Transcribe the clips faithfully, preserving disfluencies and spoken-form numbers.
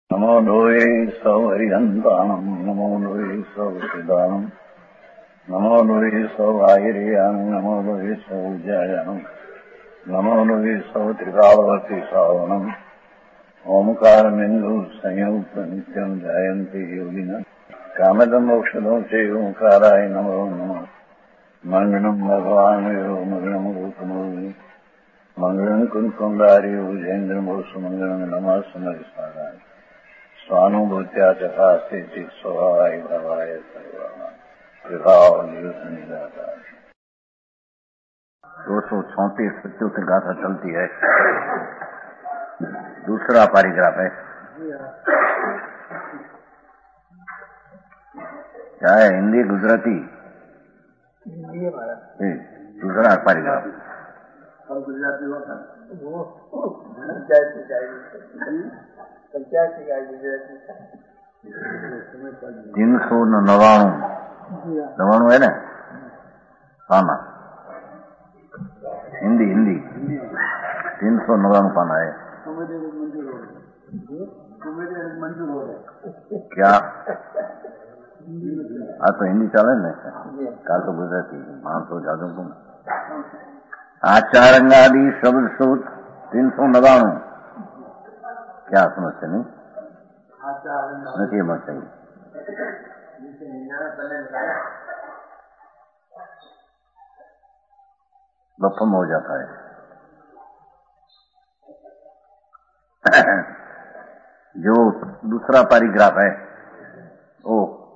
नमो लोये सौहरिहन्ताणम् नमो लोये सौसिदानम् नमो लोये सौभागिर्यानम् नमो लोये सौविजयानम् नमो लोये सौत्रिकावती सावनम् ओंकारमिन्दु संयुक्त नित्यम् जयन्ति योगिनः कामदम् मोक्षदम् च ओंकाराय नमो नमः मङ्गलम् भगवान् यो मङ्गलम् रूपमोहि मङ्गलम् कुन्कुण्डारि भुजेन्द्रमोसु मङ्गलम् नमः समरिसाराय स्वानुभूत्या चकास्ते चित् स्वभावाय भवाय सर्वभाव दो सौ चौंतीस प्रत्युत्तर गाथा चलती है। दूसरा पैराग्राफ है, क्या है? हिंदी गुजराती दूसरा पैराग्राफ तीन सौ नवाणु नवाणु है ना? पाना हिंदी हिंदी तीन सौ नवाणु पाना है। क्या? हाँ तो हिंदी चले ना, काल तो गुजराती मानसो जादू तुम आचारंगादि शब्द सूत तीन सौ नवाणु क्या समझते नहीं? नहीं मत चाहिए बफम हो जाता है। जो दूसरा पैराग्राफ है वो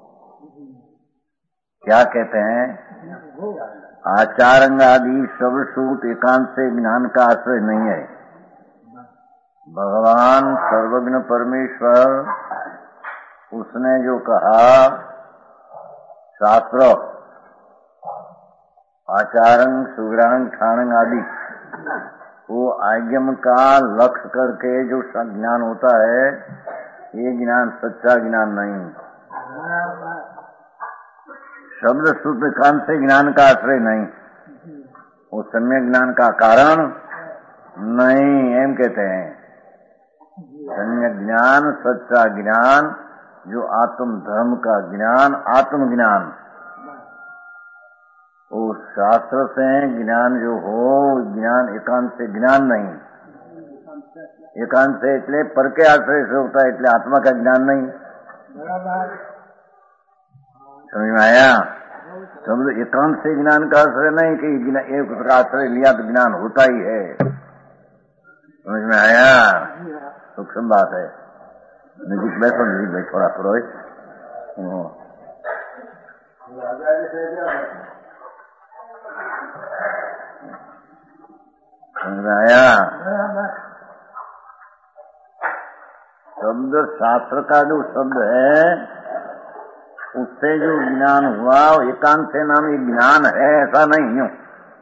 क्या कहते हैं? आचारंगादि शब्द सूत एकांत से ज्ञान का आश्रय नहीं है। भगवान सर्वज्ञ परमेश्वर उसने जो कहा शास्त्र आचारंग सुग्रांग ठाणंग आदि वो आज्ञम का लक्ष्य करके जो ज्ञान होता है ये ज्ञान सच्चा ज्ञान नहीं। शब्द शुद्ध कान से ज्ञान का आश्रय नहीं, वो सम्यक ज्ञान का कारण नहीं एम कहते हैं। सम्यक ज्ञान सच्चा ज्ञान जो आत्म धर्म का ज्ञान आत्म ज्ञान वो शास्त्र से ज्ञान जो हो ज्ञान एकांत से ज्ञान नहीं। एकांत से इसलिए पर के आश्रय से होता है, इसलिए आत्मा का ज्ञान नहीं। समझ में आया? समझो एकांत से ज्ञान का आश्रय नहीं कि एक का आश्रय लिया तो ज्ञान होता ही है। समझ में आया? सूक्ष्म बात है। नजीक बैठो, नजीक बैठ थोड़ा थोड़ा समझ में आया? शब्द शास्त्र का जो शब्द है उससे जो ज्ञान हुआ एकांत से नाम ये ज्ञान है ऐसा नहीं हो।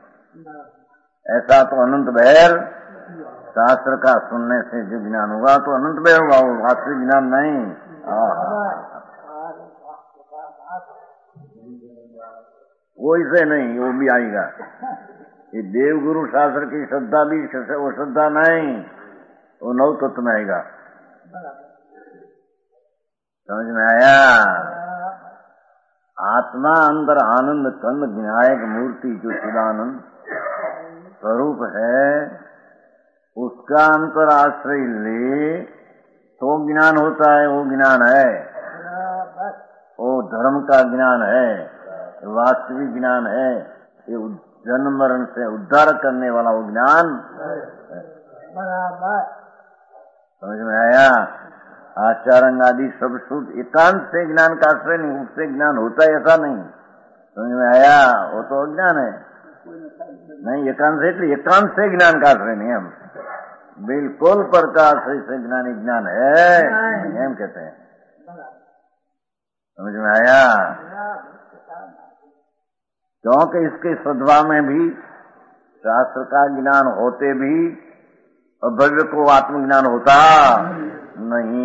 ऐसा तो अनंत बहर शास्त्र का सुनने से जो ज्ञान हुआ तो अनंत बहर हुआ, वो वास्तविक ज्ञान नहीं। वो इसे नहीं, वो भी आएगा। ये देवगुरु शास्त्र की श्रद्धा भी वो श्रद्धा नहीं, वो नव तत्व में आएगा। समझ में आया? आत्मा अंदर आनंद कंद विनायक मूर्ति जो चिदानंद स्वरूप है उसका अंतर आश्रय ले तो ज्ञान होता है। वो ज्ञान है, वो धर्म का ज्ञान है, वास्तविक ज्ञान है। ये जन्म मरण से उद्धार करने वाला वो ज्ञान। समझ में आया? आचारंग आदि सब शुद्ध एकांत से ज्ञान का आश्रय नहीं, उससे ज्ञान होता है ऐसा नहीं। समझ में आया? वो तो अज्ञान है नहीं। एकांत से एकांत से ज्ञान का आश्रय नहीं, हम बिल्कुल पर का आश्रय से ज्ञानी ज्ञान है हम कहते हैं। समझ में आया? क्योंकि इसके सद्भाव में भी शास्त्र का ज्ञान होते भी अभव्य को आत्मज्ञान होता नहीं।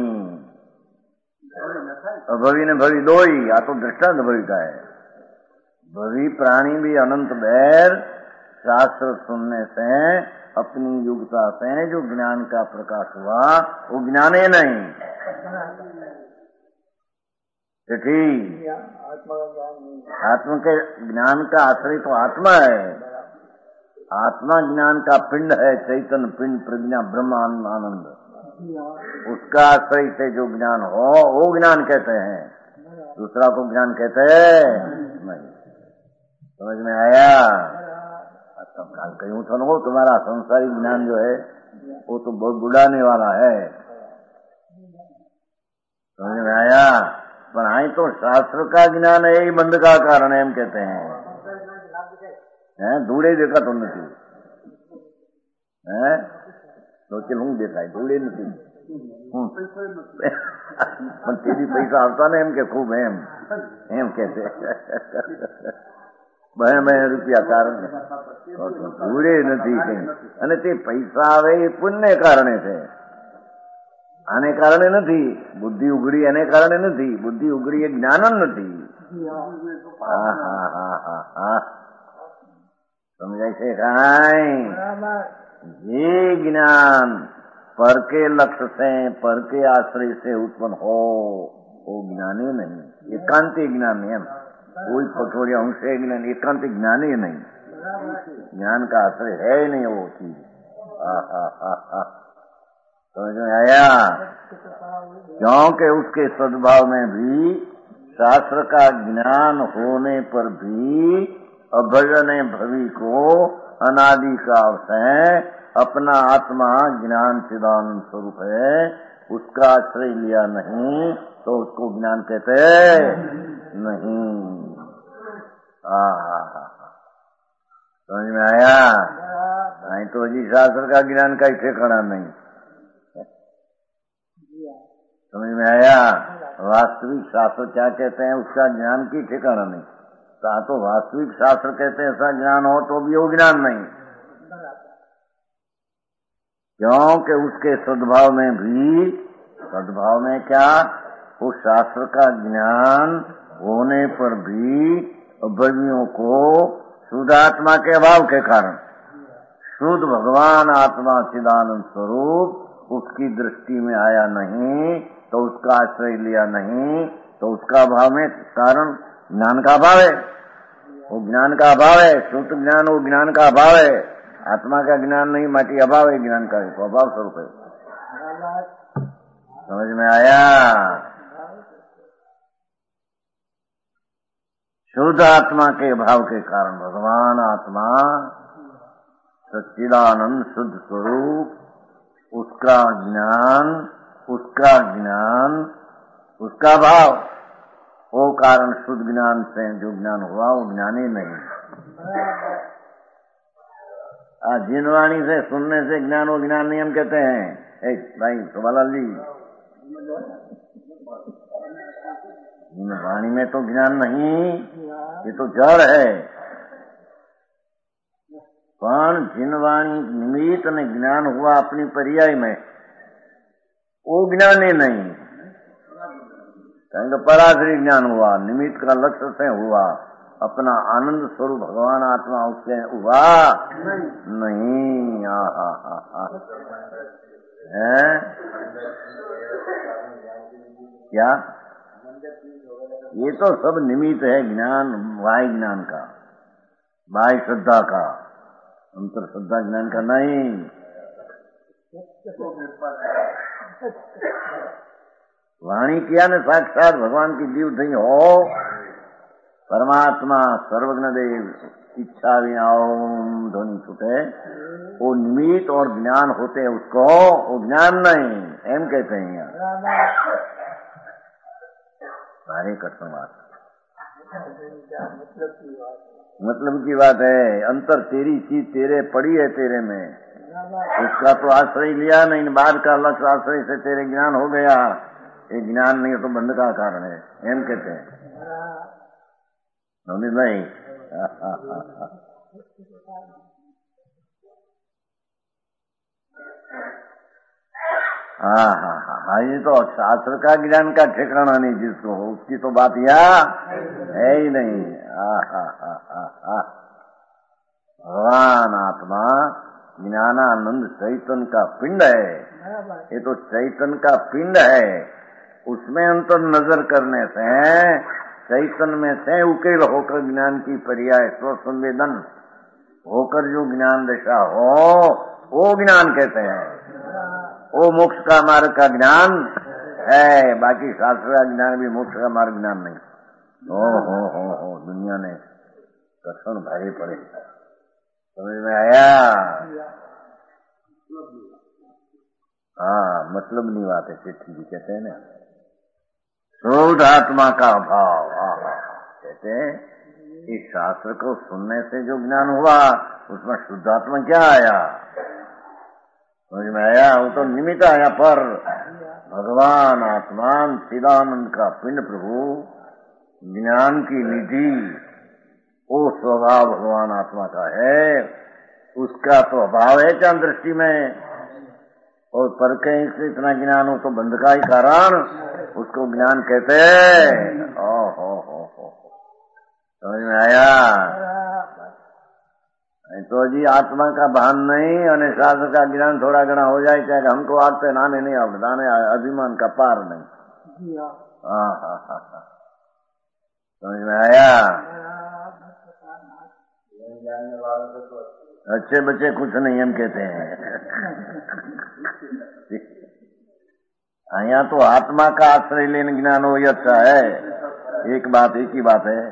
अभवी ने भवी दो ही, या तो दृष्टांत भवी का है। भवी प्राणी भी अनंत बैर शास्त्र सुनने से अपनी योग्यता से जो ज्ञान का प्रकाश हुआ वो ज्ञान ही नहीं। ठीक, आत्मा के ज्ञान का आश्रय तो आत्मा है। आत्मा ज्ञान का पिंड है, चैतन्य पिंड, प्रज्ञा, ब्रह्म, आनंद। उसका आश्रय से जो ज्ञान हो वो ज्ञान कहते हैं, दूसरा को ज्ञान कहते हैं नहीं। समझ में आया? तब कहीं तो हो तुम्हारा संसारी ज्ञान जो है वो तो बहुत बुढ़ाने वाला है। समझ में आया? पर आई तो शास्त्र का ज्ञान है, यही बंध का कारण है, हम कहते हैं हैं धूड़े देखा तो नहीं है तो चल हूँ देखा है धूड़े नहीं तेरी पैसा आता ना एम के खूब एम एम कहते બહે બહે રૂપિયા કારણ ધૂળે નથી અને તે પૈસા આવે એ પુણ્ય કારણે છે, આને કારણે નથી। બુદ્ધિ ઉઘડી એને કારણે નથી, બુદ્ધિ ઉઘડી એ જ્ઞાન જ નથી। હા હા હા હા હા સમજાય છે કાંઈ? જે જ્ઞાન पर के लक्ष्य से, पर के आश्रय से उत्पन्न हो वो ज्ञान ही नहीं, एकांतिक ज्ञान नहीं है। कोई पटोरी अंश ज्ञान एकांतिक ज्ञान ही नहीं, ज्ञान का आश्रय है ही नहीं वो चीज। समझ में आया? क्योंकि उसके सद्भाव में भी शास्त्र का ज्ञान होने पर भी अभजन भवि को अनादि काल से अपना आत्मा ज्ञान चिदानंद स्वरूप है, उसका आश्रय लिया नहीं तो उसको ज्ञान कहते नहीं। समझ में आया? नहीं तो जी शास्त्र का ज्ञान का ही ठिकाना नहीं। समझ में आया? वास्तविक शास्त्र क्या कहते हैं उसका ज्ञान की ठिकाना नहीं। तो वास्तविक शास्त्र कहते हैं ऐसा ज्ञान हो तो भी वो ज्ञान नहीं, क्योंकि उसके सद्भाव में भी, सद्भाव में क्या, उस शास्त्र का ज्ञान होने पर भी अभवियों को शुद्ध आत्मा के अभाव के कारण, शुद्ध भगवान आत्मा चिदानंद स्वरूप उसकी दृष्टि में आया नहीं तो उसका आश्रय लिया नहीं तो उसका अभाव में कारण ज्ञान का अभाव है। वो ज्ञान का अभाव है, शुद्ध ज्ञान वो ज्ञान का अभाव है। आत्मा का ज्ञान नहीं, माटी अभाव है ज्ञान का, तो अभाव स्वरूप है। समझ में आया? शुद्ध आत्मा के अभाव के कारण भगवान आत्मा सच्चिदानंद शुद्ध स्वरूप, उसका ज्ञान, उसका ज्ञान, उसका भाव, वो कारण शुद्ध ज्ञान से जो ज्ञान हुआ वो ज्ञान ही नहीं। जिन वाणी से सुनने से ज्ञान वो ज्ञान नहीं हम कहते हैं। एक भाई शोभालाल जी, जिन वाणी में तो ज्ञान नहीं, ये तो जड़ है। पण जिन वाणी निमित्त ने ज्ञान हुआ अपनी पर्याय में, वो ज्ञान ही नहीं। कहेंगे पराश्री ज्ञान हुआ, निमित्त का लक्ष्य से हुआ, अपना आनंद स्वरूप भगवान आत्मा उससे हुआ नहीं। आ हा हा हा है क्या? ये तो सब निमित्त है ज्ञान, बाह्य ज्ञान का, बाह्य श्रद्धा का, अंतर श्रद्धा ज्ञान का नहीं। वाणी किया ने साक्षात भगवान की जीव थी हो, परमात्मा सर्वज्ञ देव इच्छा भी ओम ध्वनि छूटे, वो निमित्त और ज्ञान होते हैं उसको, वो ज्ञान नहीं एम कहते हैं। सारे कथन बात मतलब की बात है। अंतर तेरी चीज तेरे पड़ी है, तेरे में, उसका तो आश्रय लिया नहीं, बाद का लक्ष्य आश्रय से तेरे ज्ञान हो गया। ये ज्ञान नहीं तो बंध का कारण है एम कहते हैं। नहीं हाँ हाँ हाँ हाँ ये तो शास्त्र का ज्ञान का ठिकाना नहीं जिसको हो, उसकी तो बात यहाँ है ही नहीं। हाँ हाँ हाँ हाँ हाँ भगवान आत्मा ज्ञानानंद चैतन्य का पिंड है, ये तो चैतन्य का पिंड है, उसमें अंतर नजर करने से चैतन्य में से उकेल होकर ज्ञान की पर्याय स्वसंवेदन होकर जो ज्ञान दशा हो वो ज्ञान कहते हैं। वो मोक्ष का मार्ग का ज्ञान है, बाकी शास्त्र का ज्ञान भी मोक्ष का मार्ग ज्ञान नहीं। ओ हो हो हो दुनिया ने कठिन भारी पड़े, समझ में आया? हाँ, मतलब नहीं बात है, चिट्ठी जी कहते हैं ना, शुद्ध आत्मा का अभाव। कहते हैं इस शास्त्र को सुनने से जो ज्ञान हुआ उसमें शुद्ध आत्मा क्या आया, समझ में आया? वो तो निमित्त आया, पर भगवान आत्मान चिदानंद का पिंड प्रभु ज्ञान की निधि वो स्वभाव भगवान आत्मा का है, उसका तो अभाव है चांद दृष्टि में, और पर कहीं से इतना ज्ञान हो तो बंध का ही कारण उसको ज्ञान कहते हैं। ओ हो हो हो समझ में आया? तो जी आत्मा का भान नहीं और शास्त्र का ज्ञान थोड़ा घना हो जाए, चाहे हमको आग पे नाने नहीं आवड़ता, अभिमान का पार नहीं। हाँ हाँ हाँ हाँ समझ में आया? अच्छे बच्चे कुछ नहीं हम कहते हैं। यहाँ तो आत्मा का आश्रय लेने ज्ञान हो, ये अच्छा है। एक बात, एक ही बात है,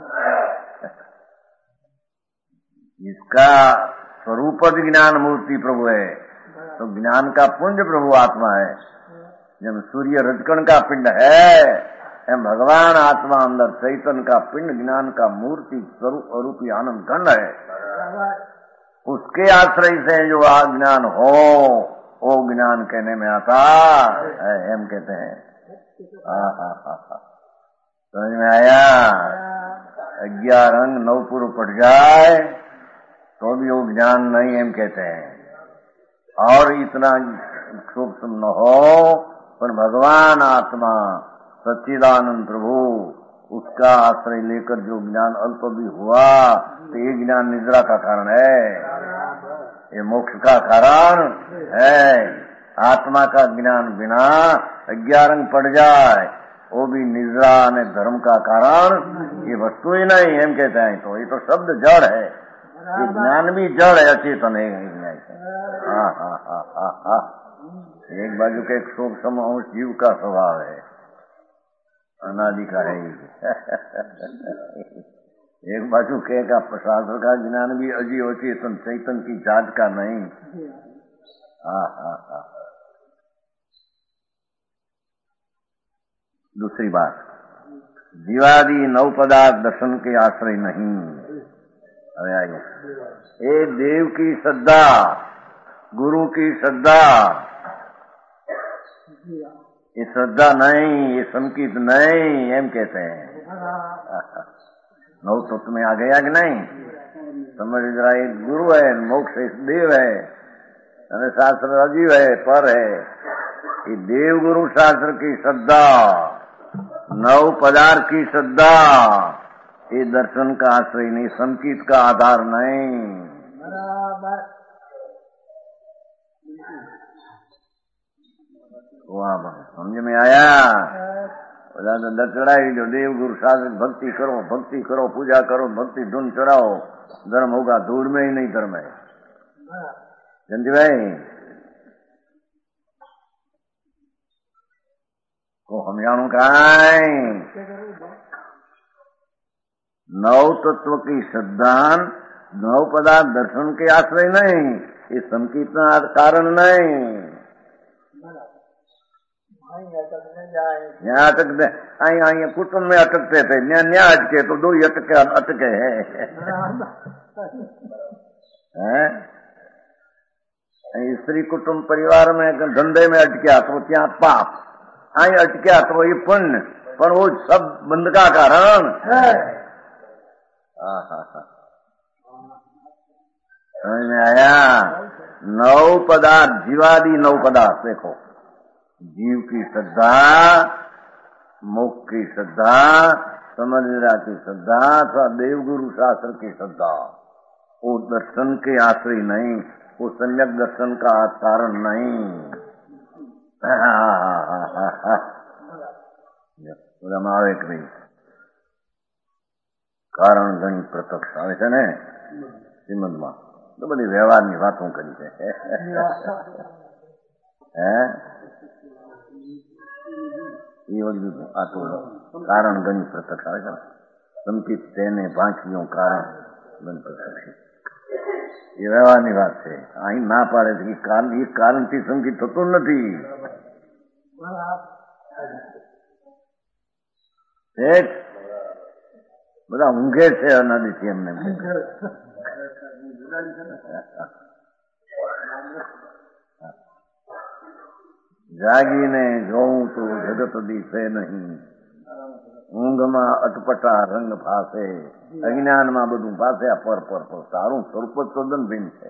इसका स्वरूप ज्ञान मूर्ति प्रभु है, तो ज्ञान का पुंज प्रभु आत्मा है। जब सूर्य रजकण का पिंड है, भगवान आत्मा अंदर चैतन्य का पिंड ज्ञान का मूर्ति स्वरूप रूपी आनंद खंड है, उसके आश्रय से जो ज्ञान हो वो ज्ञान कहने में आता है, हम कहते हैं। समझ में आया? ग्यारह अंग नौ पूर्व पड़ जाए तो भी वो ज्ञान नहीं हम कहते हैं, और इतना सूक्ष्म न हो, पर भगवान आत्मा सच्चिदानंद प्रभु उसका आश्रय लेकर जो ज्ञान अल्प भी हुआ तो ये ज्ञान निद्रा का कारण है, ये मोक्ष का कारण है। आत्मा का ज्ञान बिना अज्ञान पड़ जाए वो भी निद्रा ने धर्म का कारण, ये वस्तु ही नहीं हम कहते हैं। तो ये तो शब्द जड़ है, ये ज्ञान भी जड़ है, अचेतन है। हाँ हाँ हाँ हाँ हाँ एक बाजू के एक सूक्ष्म अंश जीव का स्वभाव है, अनादि का है। एक बाजू कहेगा शास्त्र का ज्ञान भी अजीव चेतन चैतन की जात का नहीं। हाँ हाँ हाँ दूसरी बात, जीवादि नौ पदार्थ दर्शन के आश्रय नहीं। अरे आइए, ये देव की श्रद्धा, गुरु की श्रद्धा, ये श्रद्धा नहीं, ये संकीर्त नहीं हम कहते हैं। नौ तत्व में आ गया कि नहीं? समझ जरा, एक गुरु है, मोक्ष एक देव है, अरे शास्त्र अजीव है, पर है। ये देव गुरु शास्त्र की श्रद्धा, नौ पदार्थ की श्रद्धा, ये दर्शन का आश्रय नहीं, संकीर्त का आधार नहीं। वाह, समझ में आया? चढ़ाई जो देव गुरु शास्त्र भक्ति करो, भक्ति करो, पूजा करो, भक्ति धुन चढ़ाओ, धर्म होगा। धूल में ही नहीं धर्म है। जंती भाई को हम जानू खाए, नौ तत्व की श्रद्धा, नौ पदार्थ दर्शन के आश्रय नहीं, ये संकीर्तन कारण नहीं। यहाँ अटकते आई आई कुटुंब में अटकते थे, न्या न्या अटके तो दो ही अटके अटके हैं। स्त्री कुटुंब परिवार में धंधे में अटकिया तो क्या पाप, आई अटकिया तो ये पुण्य, पर वो सब बंद का कारण। समझ में आया? नौ पदार्थ, जीवादि नौ पदार्थ, देखो, जीव की श्रद्धा, मोक्ष की श्रद्धा, समझना की श्रद्धा अथवा देवगुरु शास्त्र की श्रद्धा, वो दर्शन के आश्रय नहीं, वो सम्यक दर्शन का कारण नहीं। આવે કે નહીં? કારણ ગણિત પ્રત્યક્ષ આવે છે ને શ્રીમદમાં, તો બધી વ્યવહારની વાતો કરી છે. હે એ બધું આ તો કારણ ગણિત પ્રત્યક્ષ આવે છે ને, સંકિત તેને પાંચમીઓ કારણ ગણિત પ્રત્યક્ષ, એ વ્યવહારની વાત છે. અહીં ના પાડે છે કે કારણ એ કારણથી સંકિત થતું નથી. બધા ઊંઘે છે અનાદિથી એમને. જાગીને જોઉં તો જગત દિશે નહીં, ઊંઘમાં અટપટા રંગ ફાસે, અજ્ઞાનમાં બધું ફાસે. આ પર પર પર તારું સ્વરૂપ જ તદ્દન ભિન્ન છે.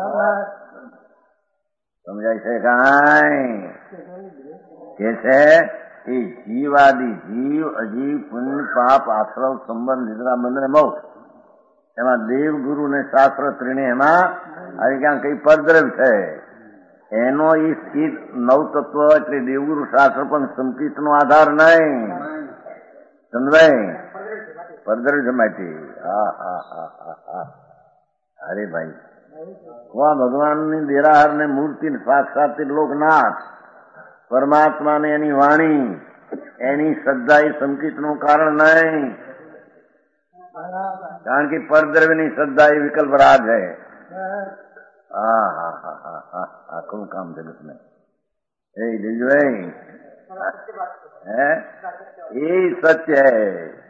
સમજાય છે કાંઈ? કે છે એ જીવાદી જીવ, અજીવ, પુણ્ય, પાપ, આશ્રવ, સંબંધ, નિદ્રા, બંધ ને મોક્ષ, એમાં દેવ, ગુરુ ને શાસ્ત્ર ત્રણે એમાં આવી ક્યાં કઈ પરદ્રવ્ય છે. એનો એ સ્થિત નવ તત્વ એટલે દેવગુરુ શાસ્ત્ર પણ સંકિત નો આધાર નહીં. સમજાય? પરદ્રવ્ય માટે. હા હા હા હા હા અરે ભાઈ, વહાં ભગવાનની દેરાહાર ને મૂર્તિ સાક્ષાત લોકનાથ પરમાત્મા ને એની વાણી, એની શ્રદ્ધા એ સંકિત નું કારણ નહીં. કારણ કે પરદ્રવ્યની શ્રદ્ધા એ વિકલ્પ રાજ है. હા હા હા હા હા આખું કામ જગત ને એ બીજું હે એ સत्य है.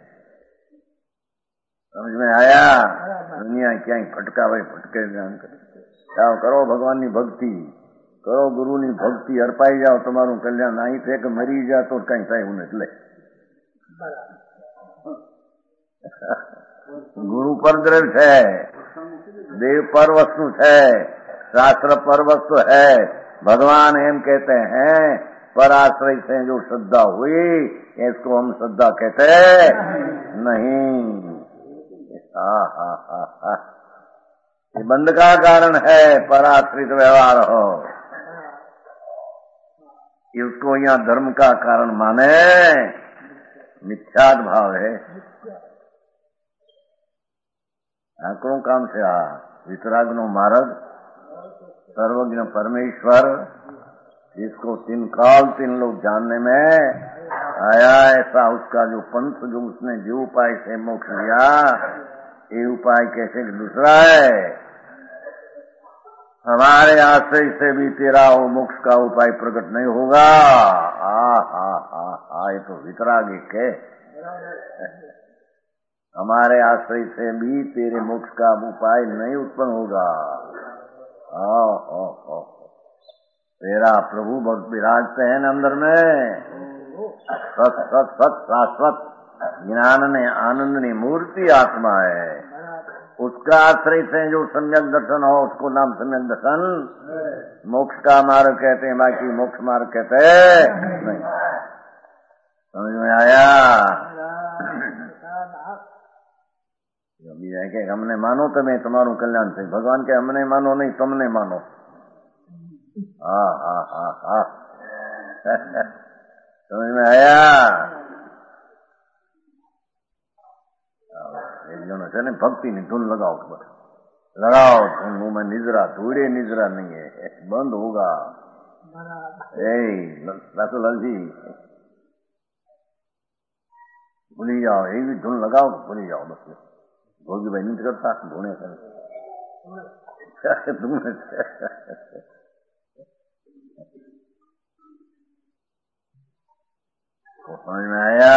समझ में आया? दुनिया ક્યાંય ફટકાવે ફટકે જાઓ, કરો ભગવાનની ભક્તિ, કરો ગુરુની ભક્તિ, અર્પાઈ જાઓ, તમારું કલ્યાણ. અહીં છે કે મરી જા તો કઈ થાય એવું એટલે ગુરુ પરદ્રવ્ય છે, देव पर वस्तु है, शास्त्र पर वस्तु है. भगवान एम कहते हैं पर आश्रय से जो श्रद्धा हुई इसको हम श्रद्धा कहते नहीं. हा हा हा हा ये बंध का कारण है पर आश्रित व्यवहार हो, इसको यहाँ धर्म का कारण माने. मिथ्याद भाव है. આકરું કામ છે આ વિતરાગનો માર્ગ. सर्वज्ञ परमेश्वर जिसको तीन काल तीन लोग जानने में आया, ऐसा उसका जो पंथ, जो उसने जो उपाय से मोक्ष लिया, ये उपाय कैसे दूसरा है. हमारे आश्रय से भी तेरा वो मोक्ष का उपाय प्रकट नहीं होगा. हा हा हा हा ये तो वितरागी के. हमारे आश्रय से भी तेरे मोक्ष का उपाय नहीं उत्पन्न होगा. ओ, ओ, ओ, तेरा प्रभु बहुत विराजते हैं अंदर में. सत सत सत शाश्वत ज्ञान ने आनंद ने मूर्ति आत्मा है. उसका आश्रय से जो सम्यक दर्शन हो उसको नाम सम्यक दर्शन. मोक्ष का मार्ग कहते हैं, बाकी मोक्ष मार्ग कहते हैं नहीं. समझ में आया? બીજા કે અમને માનો તમે, તમારું કલ્યાણ છે. ભગવાન કે અમને માનો નહીં, તમને માનો. હા હા હા હા સમજ में आया? એક જણો છે ને ભક્તિની ધૂન लगाओ, लगाओ धुन. मुंह में निद्रा, थोड़े निद्रा नहीं है, बंद होगा. ए लाल जी भूली जाओ, एक भी धुन लगाओ भूली जाओ बस. भोगी भाई नहीं करता धोने कर समझ में आया?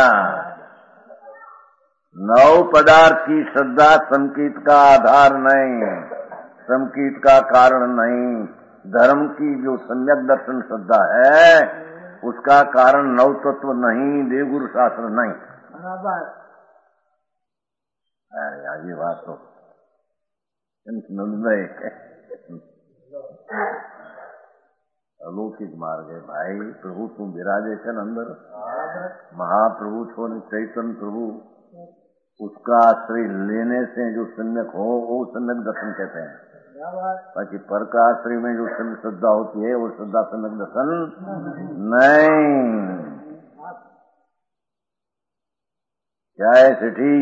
नौ पदार्थ की श्रद्धा संकीत का आधार नहीं, संकीत का कारण नहीं. धर्म की जो सम्यक दर्शन श्रद्धा है उसका कारण नव तत्व नहीं, देवगुरु शास्त्र नहीं. बराबर. अरे आगे बात तो अलौकिक मार्ग है भाई. प्रभु तुम विराजे छे अंदर, महाप्रभु छो ने चैतन्य प्रभु, उसका आश्रय लेने से जो सम्यक हो वो सम्यक दर्शन कहते हैं. बाकी पर का आश्रय में जो सम्यक श्रद्धा होती है वो श्रद्धा सम्यक दर्शन नहीं. क्या है सेठी?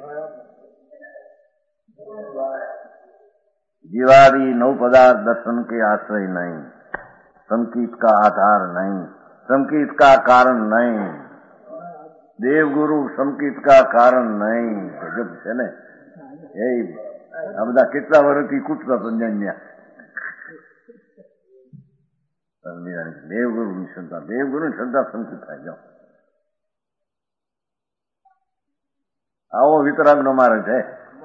जीवादि नौ पदार्थ दर्शन के आश्रय नहीं, संकीत का आधार नहीं, संकीत का कारण नहीं, देवगुरु संकीत का कारण नहीं. ગજબ છે ને એ આ બધા કેટલા વર્ષથી કૂટતા સમજાન્યા. દેવગુરુની શ્રદ્ધા, દેવગુરુની શ્રદ્ધા સંકિત થાય. જાઓ, આવો વિતરાગનો માર્ગ છે.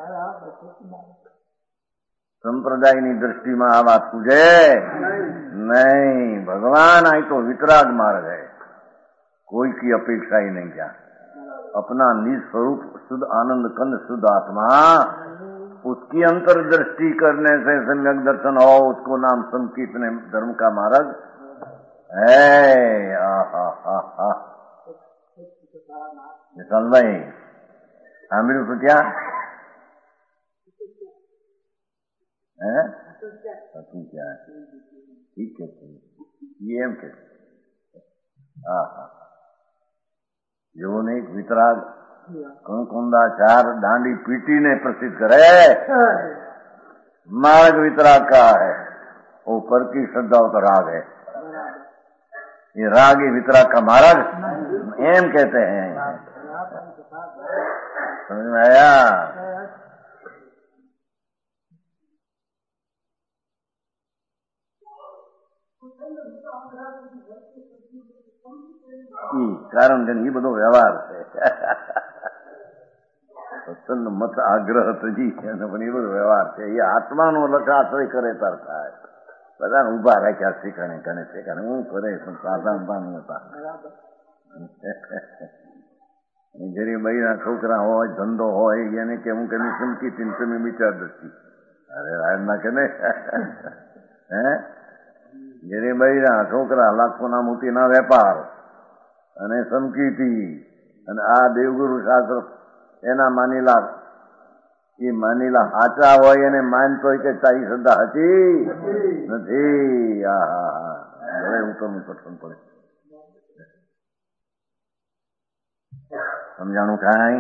સંપ્રદાયની દ્રષ્ટિમાં આ વાત પૂછે नहीं. भगवान आई तो वितराग मार्ग है. कोई की अपेक्षा ही नहीं. क्या अपना निज स्वरूप शुद्ध आनंद कंद शुद्ध आत्मा, उसकी अंतर्दृष्टि करने से सम्यक दर्शन हो, उसको नाम संकीर्तन धर्म का मार्ग है. आहा हा हा विशाल भाई સાંભળ્યું તો ત્યાં હે હતું क्या है? ठीक है, ये एम के हाँ हाँ જેઓને એક વિતરાગ કંકુંડા ચાર દાંડી पीटीने प्रसिद्ध करे मार्ग वितराग का है. वो पर की श्रद्धा का राग है. ये राग ही वितराग का मार्ग एम कहते हैं. समझ में आया? કારણ કે એ બધો વ્યવહાર છે. સત્સંગ મત આગ્રહ તજી પણ એ બધો વ્યવહાર છે. એ આત્માનો લખાશ્રય કરે તાર થાય. બધાને ઉભા રાખ્યા શીખણે કને શીખણે હું કરે પણ સાધારણ પામી હતા. જરી બૈરા છોકરા હોય, ધંધો હોય, એને કે હું કે ચમકી તમે વિચાર દસતી અરે રાયના કે ને હે જયારે બૈરા છોકરા લાખોના મોતીના વેપાર અને સમકીતી અને આ દેવગુરુ શાસ્ત્ર એના માનીલા એ માનીલા સાચા હોય એને માનતો હોય કે તારી શ્રદ્ધા હતી નથી. આ હા હા હવે હું તમને પસંદ પડે समझाणु खाई.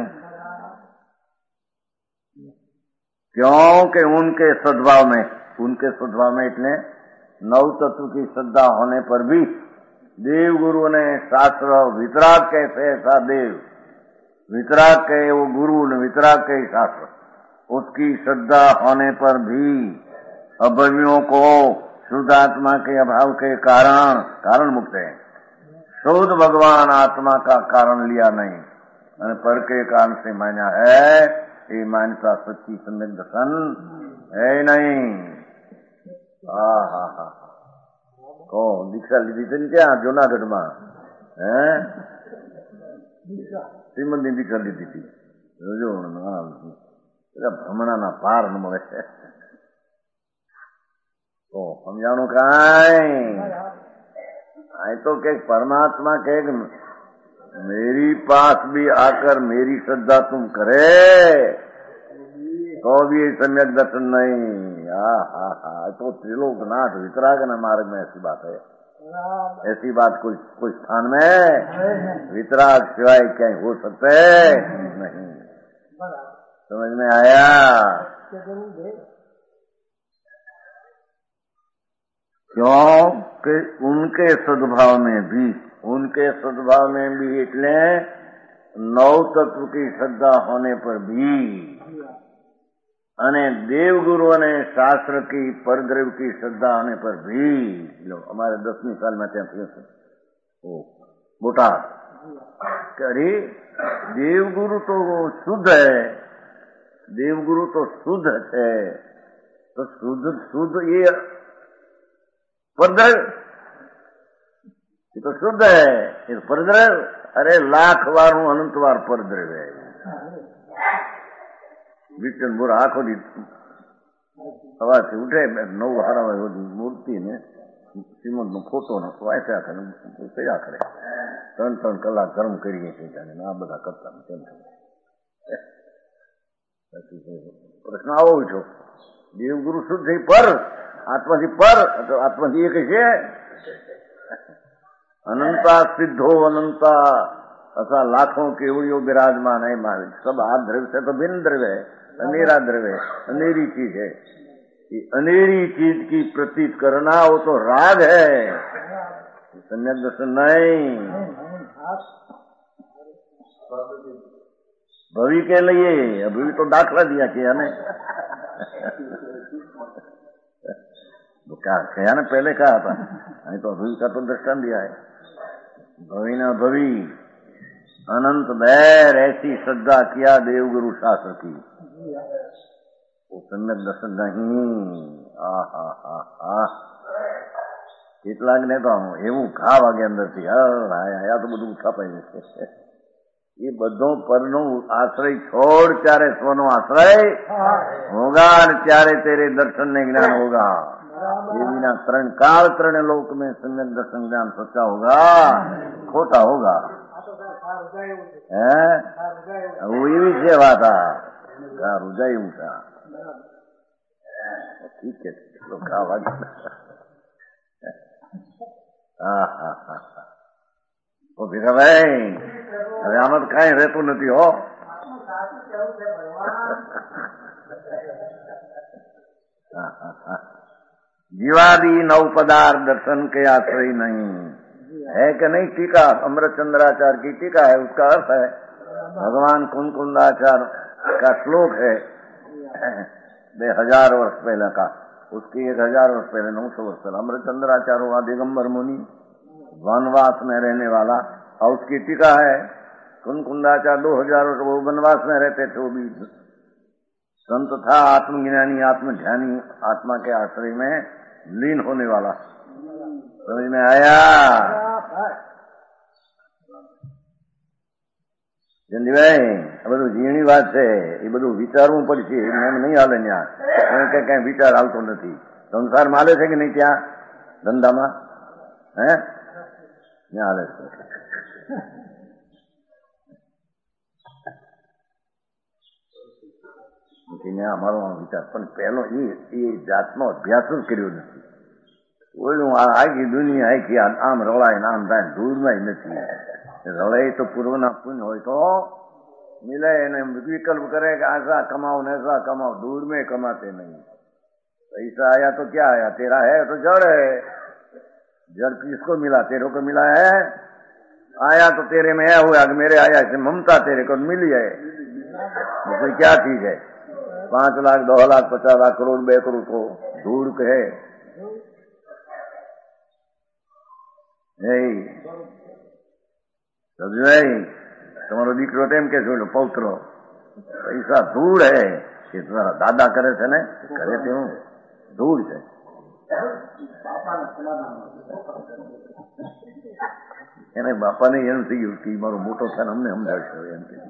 क्योंकि उनके सद्भाव में उनके सद्भाव में इतने नव तत्व की श्रद्धा होने पर भी देव गुरु ने शास्त्र वितराग कैसे ऐसा देव वितराग कहे वो गुरु ने वितराग कहे शास्त्र, उसकी श्रद्धा होने पर भी अभवियों को शुद्ध आत्मा के अभाव के कारण कारण मुक्त है. शुद्ध भगवान आत्मा का कारण लिया नहीं और पर के कारण से माना है. ये मान्यता सच्ची सम्यक दर्शन है नहीं. हा हा हा को दीक्षा लीधी थी क्या जूनागढ़ में है श्रीमंत ની દીક્ષા લીધી હતી. જોજો ભ્રમણા ના પાર ન મળે. તો સમજાણું કાંઈ आई तो के परमात्मा के मेरी पास भी आकर मेरी श्रद्धा तुम करे तो भी सम्यक दर्शन नहीं. हा हा हा तो त्रिलोकनाथ वितराग न मार्ग में ऐसी बात है. ऐसी बात कोई कोई स्थान में वितराग सिवाय क्या हो सकते नहीं. समझ में आया? क्यों कि उनके सद्भाव में भी उनके सद्भाव में भी इतने नव तत्व की श्रद्धा होने पर भी अने देवगुरु ने शास्त्र की परद्रव्य की श्रद्धा होने पर भी लो हमारे दसवीं साल में ત્યાં થયું છે ओ बोटाद अरे देवगुरु तो शुद्ध है, देवगुरु तो शुद्ध है, तो शुद्ध शुद्ध ये परद्रव्य ये तो शुद्ध है. ये परद्रव्य अरे लाख बार हूं अनंत बार परद्रव्य है. विचन बुरा आखो दी સવારથી ઉઠે નવ હારા મૂર્તિ ને શ્રીમદ નો ફોટો ને વાંચ્યા કરે કયા કરે ત્રણ ત્રણ કલાક ગરમ કરીએ છીએ આ બધા કરતા કેમ પ્રશ્ન આવો છો. દેવગુરુ શુદ્ધ થઈ પર આત્માથી પર આત્માથી એક છે. અનંતા સિદ્ધો અનંતા असा लाखों केवड़ियों विराजमान है महावीर। सब हाथ द्रव्य से तो भिन्न द्रव्य है, अनेरा द्रव्य, अनेरी चीज है। ये अनेरी चीज की प्रतीत करना वो तो राग है, सम्यक दर्शन नहीं। भवि के लिए अभी तो दाखला दिया किया ने तो क्या कहा ना, पहले कहा था नहीं तो अभी का तो दर्शन दिया है। भवि न भवि अनंत बैर ऐसी श्रद्धा किया देवगुरु शास्त्र की, वो सम्यक दर्शन नहीं। आ हा हा हा કેટલાક ને તો એવું ઘા વાગે અંદરથી આ તો બધું છપાઈ જશે। ये બધો પરનો આશ્રય छोड़, ત્યારે સ્વનો આશ્રય होगा, ત્યારે तेरे दर्शन ने ज्ञान होगा। ये बिना तरण काल तरण लोक में सम्यक दर्शन ज्ञान सच्चा होगा, खोटा होगा। है वो ये भी सेवा था रुजाई ऊँचा। ठीक है तो खा वागे હા હા હા ઓ ભીખાભાઈ હવે આમાં તો કાંઈ રહેતું નથી હો। जीवादि नव पदार्थ दर्शन के आश्रय नहीं है कि नहीं। टीका अमृत चंद्राचार्य की टीका है, उसका अर्थ है भगवान कुंकुंदाचार्य का श्लोक है बे हजार वर्ष पहले का, उसकी एक हजार वर्ष पहले नौ सौ वर्ष पहले अमृत चंद्राचार्य हुआ दिगंबर मुनि वनवास में रहने वाला, और उसकी टीका है कुंकुंदाचार्य दो हजार वर्ष वो वनवास में रहते थे। वो भी संत था, आत्मज्ञानी, आत्मध्यानी, आत्मा के आश्रय में लीन होने वाला। समझ में आया જયંતિભાઈ? આ બધું ઝીણી વાત છે, એ બધું વિચારવું પડશે, એમ નહીં હાલે। ત્યાં કઈ કઈ વિચાર આવતો નથી। સંસારમાં હાલે છે કે નહીં? ત્યાં ધંધામાં હે ત્યાં હાલે છે। અમારો વિચાર પણ પહેલો એ જાતનો અભ્યાસ જ કર્યો નથી। ઓલું આખી દુનિયા આખી આમ રળાય ને આમ થાય, દૂરમાં નથી રળાય। તો પૂર્વના પુण्य હોય તો मिले ने विकल्प करे कि ऐसा कमाओ न ऐसा कमाओ, दूर में कमाते नहीं। पैसा आया तो क्या आया, तेरा है तो जड़ है। जड़ किसको मिला? तेरे को मिला है। आया तो तेरे में आया हुआ, मेरे आया से ममता तेरे को मिली है। उसमें क्या चीज है? पांच लाख दो लाख पचास लाख करोड़ बे करोड़ को धूल के है समझ। તમારો દીકરો તેમ કે છે પૌત્રો પૈસા ધૂળ હે કે તમારા દાદા કરે છે ને, કરે તેવું ધૂળ છે। એને બાપાને એમ થઈ ગયું કે મારો મોટો થાય અમને સમજાવશે એમ કે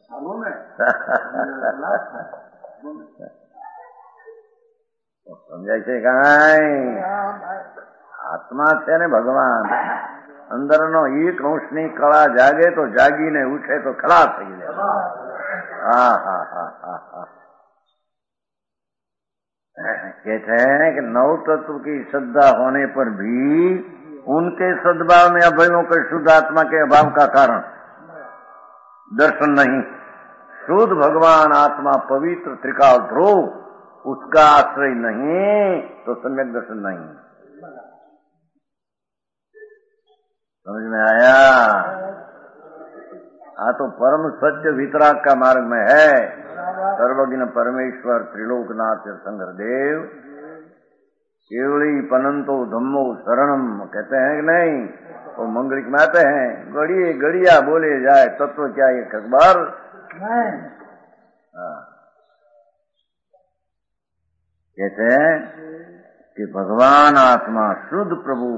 સમજાય છે કાંઈ? આત્મા છે ને ભગવાન, અંદરનો એક અંશની કળા જાગે તો જાગીને ઉઠે તો ખલાસ થઈ જાય। હા હા હા હા હા कहते हैं कि नव तत्व की श्रद्धा होने पर भी उनके सद्भाव में अभयों के शुद्ध आत्मा के अभाव का कारण दर्शन नहीं। शुद्ध भगवान आत्मा पवित्र त्रिकाल ध्रुव, उसका आश्रय नहीं तो सम्यक दर्शन नहीं। समझ में आया? हाँ तो परम सत्य वितराग का मार्ग में है। सर्वज्ञ परमेश्वर त्रिलोकनाथ शंकरदेव केवली पनंतो धम्मो शरणम कहते हैं कि नहीं? वो मंगलिक में आते हैं, गड़िए गड़िया बोले जाए तत्व क्या ये खबर? हाँ कहते हैं कि भगवान आत्मा शुद्ध प्रभु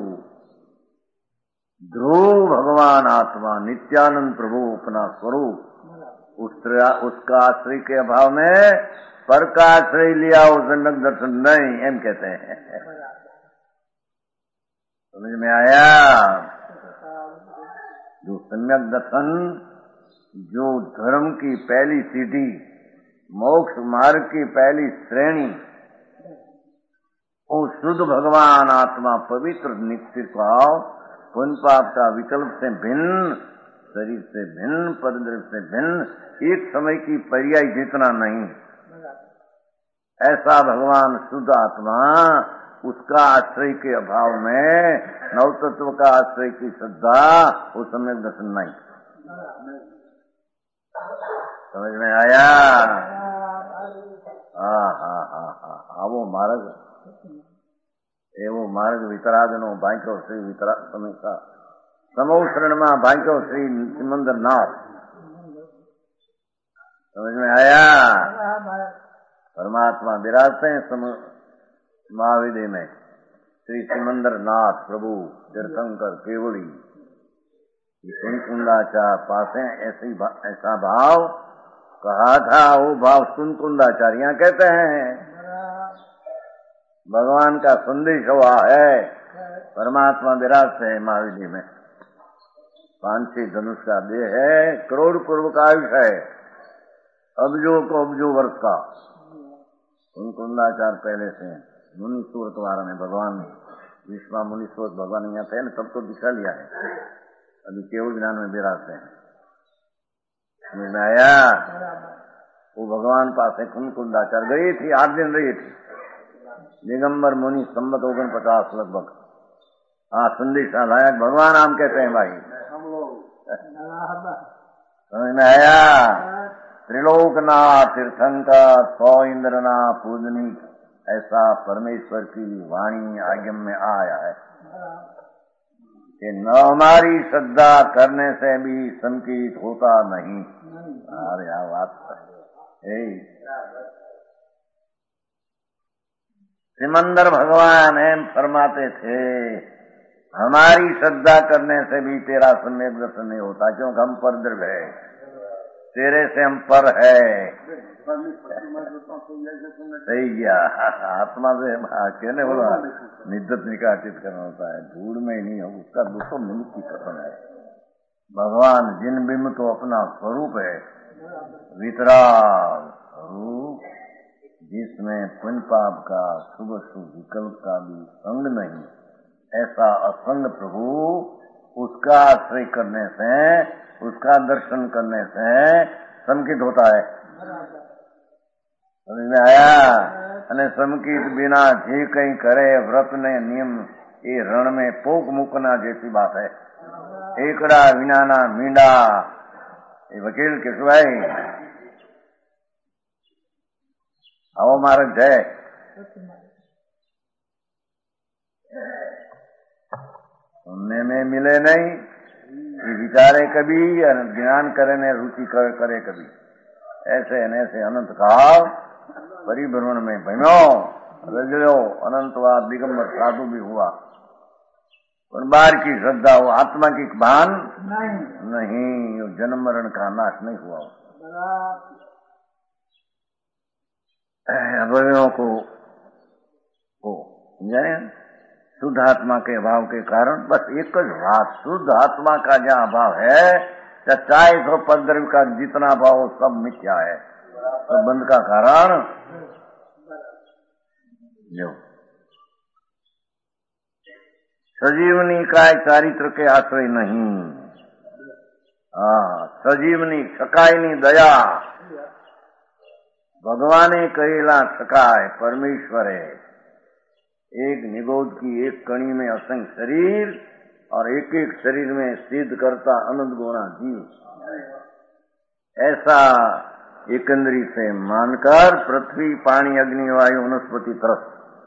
ध्रुव भगवान आत्मा नित्यानंद प्रभु अपना स्वरूप, उस उसका आश्रय के अभाव में पर का आश्रय लिया वो सम्यक दर्शन नहीं, एम कहते हैं। समझ में आया? जो सम्यक दर्शन जो धर्म की पहली सीढ़ी, मोक्ष मार्ग की पहली श्रेणी, वो शुद्ध भगवान आत्मा पवित्र निश्चित भाव पुण्य पाप का विकल्प से भिन्न शरीर से भिन्न, परिदृश्य से भिन्न, एक समय की पर्याय जितना नहीं, ऐसा भगवान शुद्ध आत्मा, उसका आश्रय के अभाव में नव तत्व का आश्रय की श्रद्धा, वो समय दर्शन नहीं। समझ में आया? हाँ हाँ हाँ हाँ આવો માર્ગ એવો માર્ગ વિતરાગનો ભાગ્યો શ્રી વિતરાગ સમીક્ષા સમો શરણમાં ભાગ્યો શ્રી સિમંદરનાથ। समझ में आया? परमात्मा विराजते हैं सम महाविदे में, श्री सिमंदरनाथ प्रभु तीर्थंकर केवली कुंकुंदाचार पास ऐसी ऐसा भाव कहा था। वो भाव कुंकुंदाचार्य यहाँ कहते हैं भगवान का संदेश हुआ है। परमात्मा विराजते है महाविधि में, पांचवी धनुष का देह है, करोड़ पूर्व का आयुष है, अबजो को अबजो वर्ष का। कुंकुंदाचार पहले से मुनि सूरत वाला में भगवान विश्वा मुनि सूरत भगवान यहाँ थे न, तब तो दिखा लिया है, अभी केवल ज्ञान में विराजते हैं। समझ में आया? वो भगवान पास है कुंकुंदाचार गई थी, आठ दिन रही थी, दिगंबर मुनि संबत ओगन पचास लगभग। हाँ संदेश लायक भगवान आम कहते हैं भाई। समझ में आया? त्रिलोकनाथ तीर्थंकर सौ इंद्रना पूजनी, ऐसा परमेश्वर की वाणी आगम में आया है कि न हमारी श्रद्धा करने से भी संकीत होता नहीं। अरे क्या बात है। सिमंदर भगवान एम फरमाते थे हमारी श्रद्धा करने से भी तेरा सम्यक दर्शन नहीं होता, क्योंकि हम पर द्रव्य है, तेरे से हम पर है। सही गया, आत्मा से कहने बोला निद्दत निकाचित करना होता है, धूल में ही नहीं हो, उसका दूसरों निमित्त की कसम है। भगवान जिन बिंब तो अपना स्वरूप है, वितराग स्वरूप, जिसमें पुण्य पाप का शुभ शुभ विकल्प का भी संग नहीं, ऐसा असंग प्रभु, उसका आश्रय करने से, उसका दर्शन करने से संकित होता है। समझ में आया? અને સંકિત बिना જે કઈ કરે વ્રત ને નિયમ એ રણ में પોક મૂકના જેથી बात है। એકડા વિનાના મીંડા એ વકીલ કેશુભાઈ આવો માર્ગ છે। सुनने में मिले नहीं, ये विचारे कभी, ज्ञान करे ने रुचि करे कभी, ऐसे ऐसे अनंत काल परिभ्रमण में भ्रमो रजड़ो अनंतवाद दिगंबर साधु भी हुआ, और बाहर की श्रद्धा हो, आत्मा की भान नहीं, नहीं जन्म मरण का नाश नहीं हुआ। अवयवों को हो जाए शुद्ध आत्मा के अभाव के कारण, बस एक ज बात, शुद्ध आत्मा का जहाँ अभाव है, चाहे तो पद्रव्य का जितना अभाव हो सब मिथ्या है, सब बंध का कारण जो सजीवनी का चारित्र के आश्रय नहीं। हाँ सजीवनी छकायनी दया, भगवाने कहेला छकाय परमेश्वर है, एक निगोद की एक कणी में असंख्य शरीर और एक एक शरीर में सिद्ध करता अनंत गुणा जीव, ऐसा एकंदरी से मानकर पृथ्वी पानी अग्नि वायु वनस्पति तरस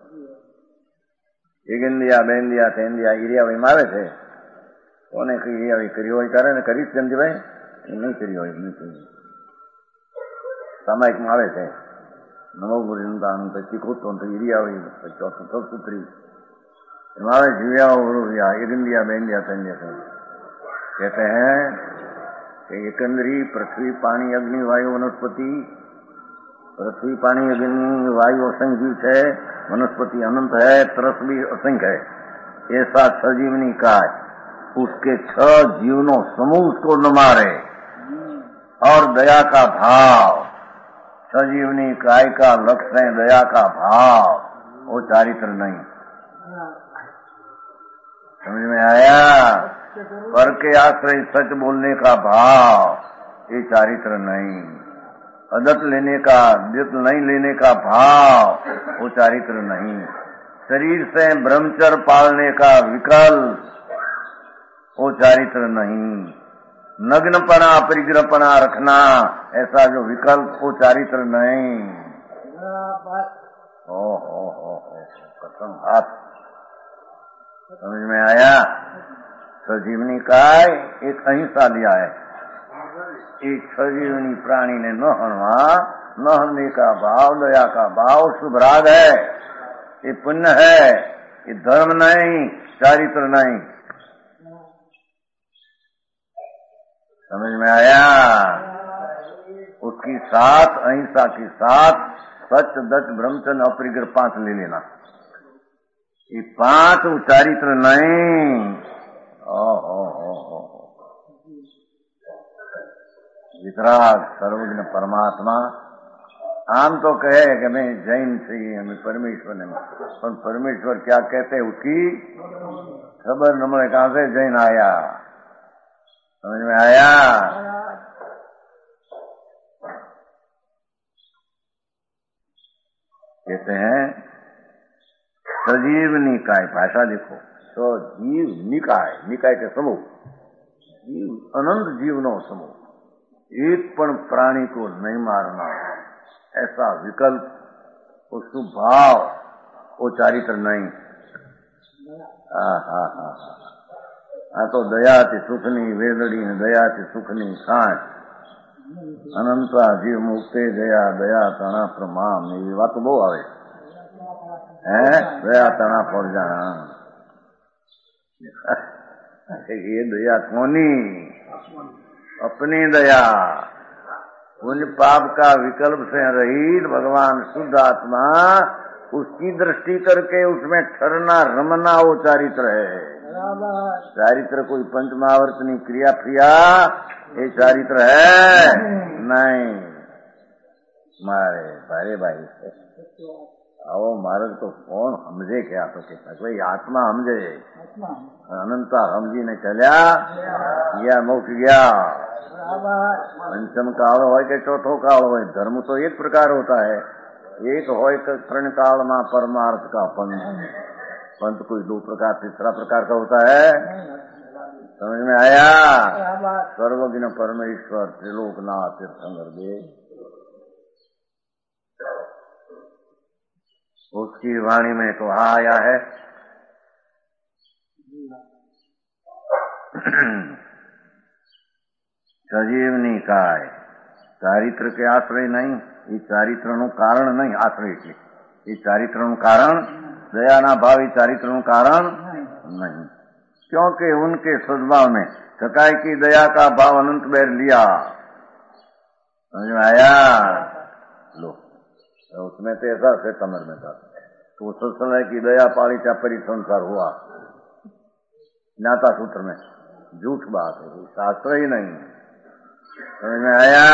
एकंदिया बेंदिया तेंदिया ईरिया भाई मारे थे कोने ईरिया भाई करी હોય કરે ને કરી જંદી ભાઈ નહીં કરી હોય નહીં કરી સામાયિક માં આવે છે નમો ગુરુદાન પછી ખોટો તો ઈરિયા હોય ચોથું ચોથું हमारे जीविया या एकंदिया बेंदिया तेंदिया कहते हैं कि एकंदरी पृथ्वी पानी अग्नि वायु वनस्पति, पृथ्वी पानी अग्नि वायु असंख्य जीव है, वनस्पति अनंत है, तरस भी असंख्य है, ऐसा सजीवनी का उसके छह जीवनों समूह उसको न मारे, और दया का भाव, सजीवनी काय का लक्ष्य है दया का भाव, वो चारित्र नहीं। समझ में आया? पर के आश्रय सच बोलने का भाव, ये चारित्र नहीं। अदत लेने का, दित नहीं लेने का भाव, वो चारित्र नहीं। शरीर से ब्रह्मचर्य पालने का विकल्प, वो चारित्र नहीं। नग्नपना परिग्रहपना रखना, ऐसा जो विकल्प, वो चारित्र नहीं। ओ हो हो हो कसम हाथ समझ में आया। सजीवनी काय एक अहिंसा लिया है। एक सजीवनी प्राणी ने न हनवा, न हनने का भाव, दया का भाव शुभ राग है, ये पुण्य है, ये धर्म नहीं, चारित्र नहीं। समझ में आया। उसकी साथ अहिंसा की साथ सच दच ब्रह्मचर्य अपरिग्रह पांच ले लेना। ये पांच चारित्र नहीं। ओ हो हो हो वितराग सर्वज्ञ परमात्मा आम तो कहे कि मैं जैन से ही हमें परमेश्वर ने, पर परमेश्वर क्या कहते उसकी खबर न मिले। कहां से जैन आया, समझ में आया। कहते हैं सजीव निकाय, भाषा देखो, सजीव निकाय, निकाय के समूह, जीव अनंत जीवनो समूह, एक पण प्राणी को नहीं मारना, ऐसा विकल्प, वो शुभ भाव, वो चारित्र नहीं। हा हा हा हा तो दया थी सुखनी वेदड़ी ने दया थी सुखनी सांच, अनंता जीव मुक्ते दया दया तणा प्रमाम, ये बात बહુ આવે है। दया तणा पड़ जाना, ये दया कोनी, अपनी दया। पुण्य पाप का विकल्प से रहित भगवान शुद्ध आत्मा, उसकी दृष्टि करके उसमें ठहरना रमना, वो चारित्र है। चारित्र कोई पंचमावर्तनी क्रिया प्रिया, ये चारित्र है नहीं। मारे भारे भाई आओ महाराज तो कौन समझे क्या, तो कहता भाई आत्मा समझे, अनंता समझी ने चलिया या मोक्ष गया। पंचम काल हो के चौथो काल हो, धर्म तो एक प्रकार होता है, एक हो त्रण काल में परमार्थ का पंथ, पंथ कोई दो प्रकार तीसरा प्रकार का होता है। समझ में आया। सर्वज्ञ परमेश्वर त्रिलोकनाथ तीर्थंकर देव, उसकी वाणी में तो आया है सजीवनी काय, चारित्र के आश्रय नहीं, ये चारित्र નું કારણ नहीं, आश्रय છે। ये चारित्र નું कारण दयाना भावी, चारित्र નું कारण नहीं, क्योंकि उनके सद्भाव में सकाय की दया का भाव अनंत बैर लिया। समझ में आया। लो उसमें तो ऐसा से कमर में था, तो सत्संग की दया पाली का परिसंसार हुआ, ज्ञाता सूत्र में झूठ बात है, शास्त्र ही नहीं। समझ में आया।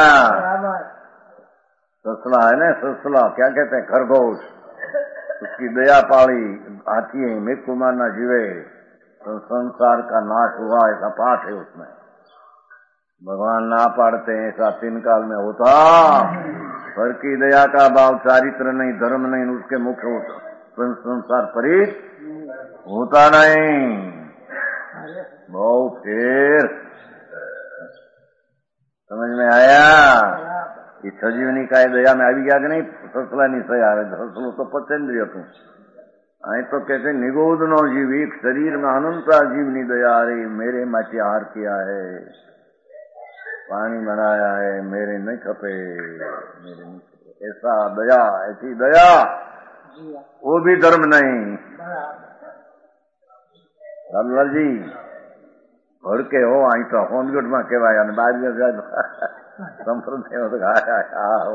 ससला है ना, ससला क्या कहते हैं, खरगोश, उसकी दया पाली, हाथी है मेघ कुमार ना जीवे तो संसार का नाश हुआ, ऐसा पाठ है उसमें। भगवान ना पाड़ते हैं ऐसा तीन काल में होता। पर की दया का भाव चारित्र नहीं, धर्म नहीं, उसके मुख्य होता, संसार परित होता नहीं। बहुत फिर समझ में आया। ये सजीवनी का दया में આવી ગયા કે નહીં, સસલા ની સહી આવે, સસલું તો પચેન્દ્રિય હતું। અહીં તો कहते निगोद नो जीव, एक शरीर में अनंता जीवनी दया रे, मेरे माटे आहार किया है, पानी बनाया है, मेरे नहीं खपे, मेरे नहीं खपे, ऐसा दया, ऐसी दया, वो भी धर्म नहीं। रामलाल जी भड़के हो आई तो होनगढ़ में कहवाया, बाद में संप्रदाय हो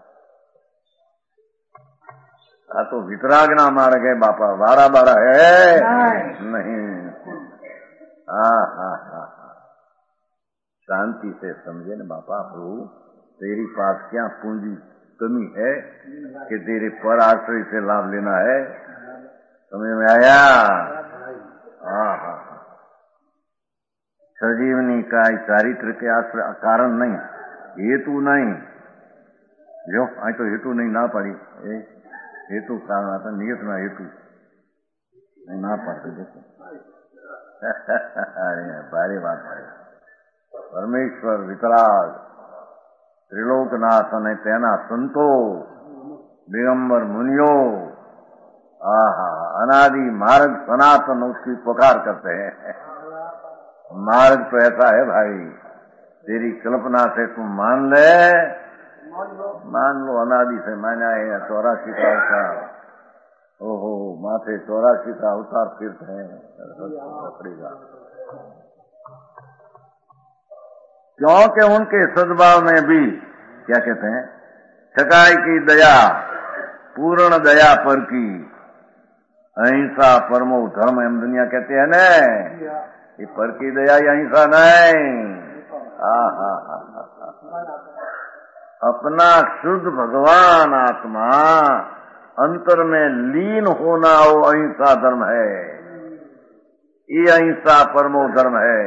आ तो वितराग ना मार गए बापा, बारा बारा है नहीं। हाँ हाँ हाँ हाँ शांति से समझे न बापा, प्रभु तेरी पास क्या पूंजी कमी है कि तेरे पर आश्रय से लाभ लेना है। समझ में आया। हाँ हाँ सजीवनी का चारित्र के आश्रय कारण नहीं, हेतु नहीं। जो आ तो हेतु नहीं ना पड़ी, हेतु कारण आता नियत ना हेतु नहीं ना पड़ते। देखो भारी बात है। परमेश्वर वितराग त्रिलोकनाथ ने तेना संतो दिगंबर मुनियो आहा अनादि मार्ग सनातन उसकी पुकार करते हैं। मार्ग तो ऐसा है भाई, तेरी कल्पना से तुम मान ले, मान लो अनादि से माना है चौरासी का अवतार। ओहो माथे चौरासी का अवतार फिरते हैं पकड़ेगा, क्योंकि उनके सद्भाव में भी क्या कहते हैं, छकाई की दया, पूर्ण दया पर की, अहिंसा परमो धर्म एम दुनिया कहते हैं न, ये पर की दया या अहिंसा नहीं। हा हा हा अपना शुद्ध भगवान आत्मा अंतर में लीन होना वो अहिंसा धर्म है, ये अहिंसा परमो धर्म है।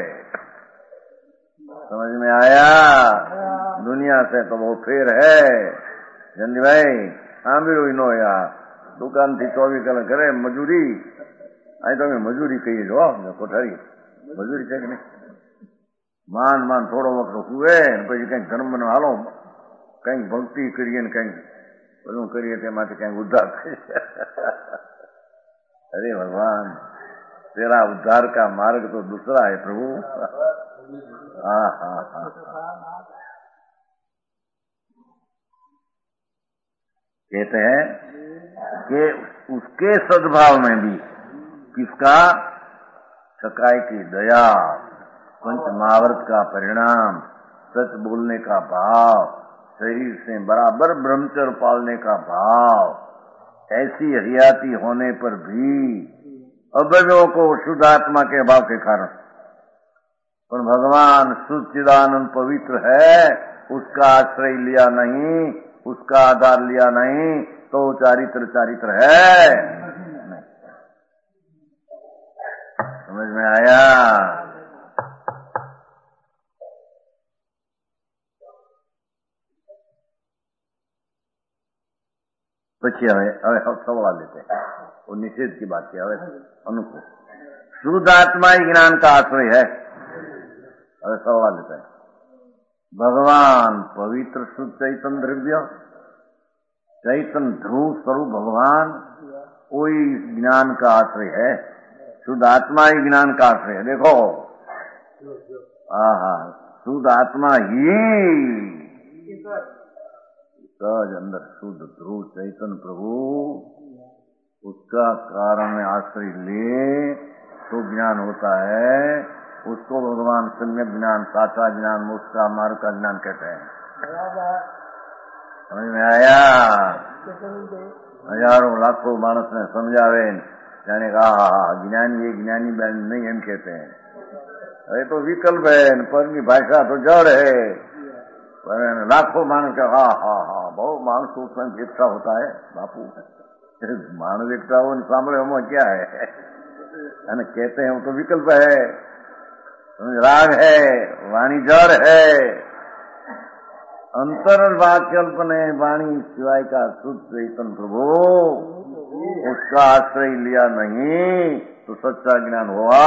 समझ में आया? दुनिया से तो वो फेर है जल्दी भाई। हाँ भी रोई नो यार, दुकान थी चौबीस कलाक करे मजूरी, आई तो मैं मजूरी कही जो कोठारी मजूरी છે કે નહીં, मान मान થોડો વખત હુએ પછી કઈક ધર્મ બનાવો, કઈક ભક્તિ કરીએ ને કઈક બધું કરીએ તેમાંથી કઈક ઉદ્ધાર કરીએ। अरे भगवान तेरा उद्धार का मार्ग तो दूसरा है प्रभु। हाँ हाँ हाँ कहते हैं कि उसके सद्भाव में भी किसका, सकाई की दया, पंच महाव्रत का परिणाम, सच बोलने का भाव, शरीर से बराबर ब्रह्मचर्य पालने का भाव, ऐसी हरियाती होने पर भी अवयवों को शुद्ध आत्मा के भाव के कारण, पर भगवान शुद्ध चिदानंद पवित्र है, उसका आश्रय लिया नहीं, उसका आधार लिया नहीं, तो चारित्र चारित्र है। समझ में आया? પછી હવે હવે સવાલ લેते हैं, वो निषेध की बात है। હવે अनुकूल शुद्ध आत्मा ही ज्ञान का आश्रय है। હવે सवाल लेते हैं, भगवान पवित्र शुद्ध चैतन्य द्रव्य, चैतन्य ध्रुव स्वरूप भगवान कोई ज्ञान का आश्रय है, शुद्ध आत्मा ही ज्ञान का आश्रय है। देखो आहा शुद्ध आत्मा ही सहज अंदर शुद्ध ध्रुव चैतन्य प्रभु, उसका कारण में आश्रय ले तो ज्ञान होता है। उसको भगवान सम्यक ज्ञान, साचा ज्ञान, मोक्ष का मार्ग का ज्ञान कहते हैं। समझ में आया? हजारों लाखों मानस ने समझावे जाने कहा ज्ञानी ये ज्ञानी बहन नहीं हम कहते हैं, अरे तो विकल्प है, पर की भाषा तो जड़ है। पर लाखों मानस का हा हा हा बहुत मानस उसमें एकता होता है बापू, मानव एकता हो सामने हम क्या है अने कहते हैं वो तो विकल्प है, राग है, वाणी जड़ है, अंतर वाक्यल्पने वाणी सिवाय का शुद्ध चैतन्य प्रभु, उसका आश्रय लिया नहीं तो सच्चा ज्ञान हुआ।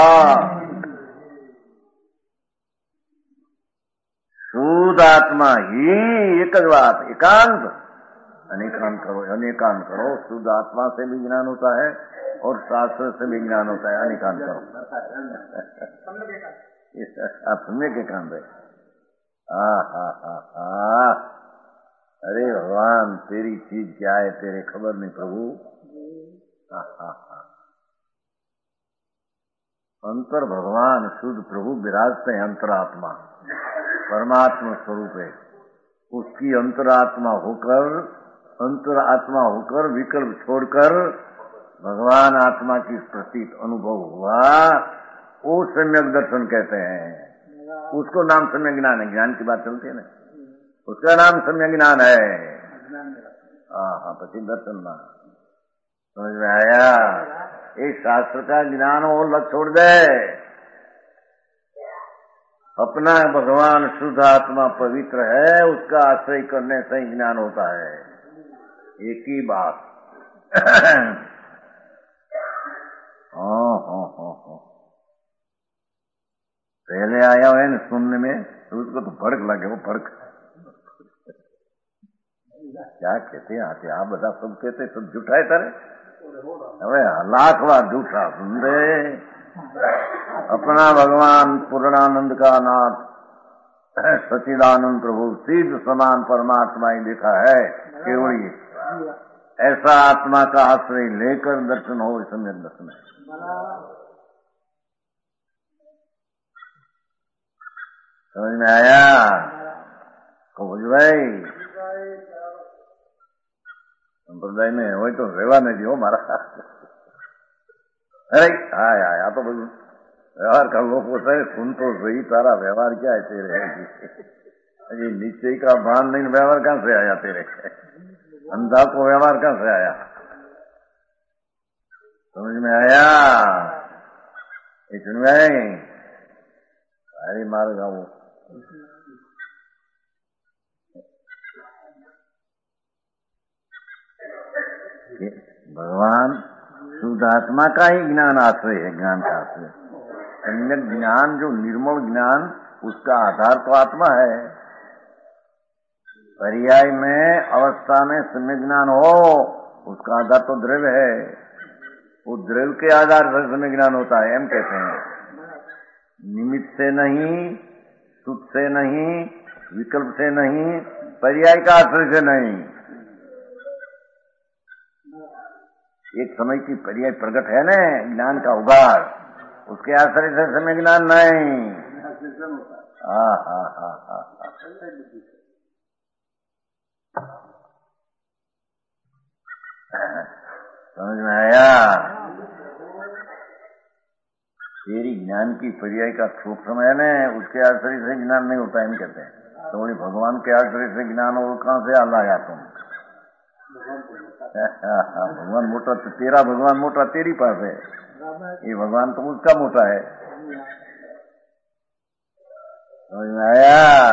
शुद्ध आत्मा ही एक बात, एकांत अनेकांत करो, अनेकांत करो। शुद्ध आत्मा से भी ज्ञान होता है और शास्त्र से भी ज्ञान होता है, अनेकांत करो। सम्यक एकांत है। हा हा हा हा अरे भगवान तेरी चीज क्या है तेरे खबर नहीं प्रभु। हा हा हा अंतर भगवान शुद्ध प्रभु विराजते हैं, अंतरात्मा परमात्मा स्वरूप है। उसकी अंतरात्मा होकर अंतरात्मा होकर विकल्प छोड़कर भगवान आत्मा की प्रतीत अनुभव हुआ, वो सम्यक दर्शन कहते हैं। उसको नाम सम्यक ज्ञान है। ज्ञान की बात चलती है ना, उसका नाम सम्यक ज्ञान है। हाँ हाँ पति दर्शन ना समझ में आया? एक शास्त्र का ज्ञान वो लग छोड़ दे, अपना भगवान शुद्ध आत्मा पवित्र है, उसका आश्रय करने से ही ज्ञान होता है। एक ही बात। हाँ हाँ हाँ हाँ पहले आया है ना सुनने में, तो उसको तो फर्क लगे। वो फर्क क्या कहते हैं आते आप बता, सब कहते सब झूठा है तारे। अरे लाख बार झूठा सुन दे। अपना भगवान पूर्णानंद का नाथ सच्चिदानंद प्रभु सिद्ध समान परमात्मा ही लिखा है केवल ये। ऐसा आत्मा का आश्रय लेकर दर्शन हो, इसमें दर्शन है। समझ में आया कबूज भाई? संप्रदाय में हो तो रेवा नहीं दियो मारा। अरे हाँ आया तो बोल व्यवहार कर लो है, सुन तो सही, तारा व्यवहार क्या है तेरे? अरे नीचे का भान नहीं, व्यवहार कहां से आया तेरे? अंधा को व्यवहार कहां से आया? समझ में आया? सुन गए? अरे मार गाँव भगवान शुद्ध आत्मा का ही ज्ञान आश्रय है, ज्ञान का आश्रय। सम्यक ज्ञान जो निर्मल ज्ञान, उसका आधार तो आत्मा है। पर्याय में अवस्था में सम्यक ज्ञान हो, उसका आधार तो द्रव्य है। वो द्रव्य के आधार पर सम्यक ज्ञान होता है, हम कहते हैं। निमित्त से नहीं, सुख से नहीं, विकल्प से नहीं, पर्याय का आश्रय से नहीं। एक समय की पर्याय प्रकट है ना, ज्ञान का उगार, उसके आश्रय से समय ज्ञान नहीं। हाँ हाँ हाँ हाँ समझ में आया? तेरी ज्ञान की पर्याय का सूक्ष्म है न, उसके आश्रय से ज्ञान नहीं होता, हम कहते हैं। तो भगवान के आश्रय से ज्ञान हो, कहां से आ लाया तुम? भगवान मोटा तो तेरा भगवान मोटा तेरी पास है, ये भगवान तो उसका मोटा है। समझ में आया?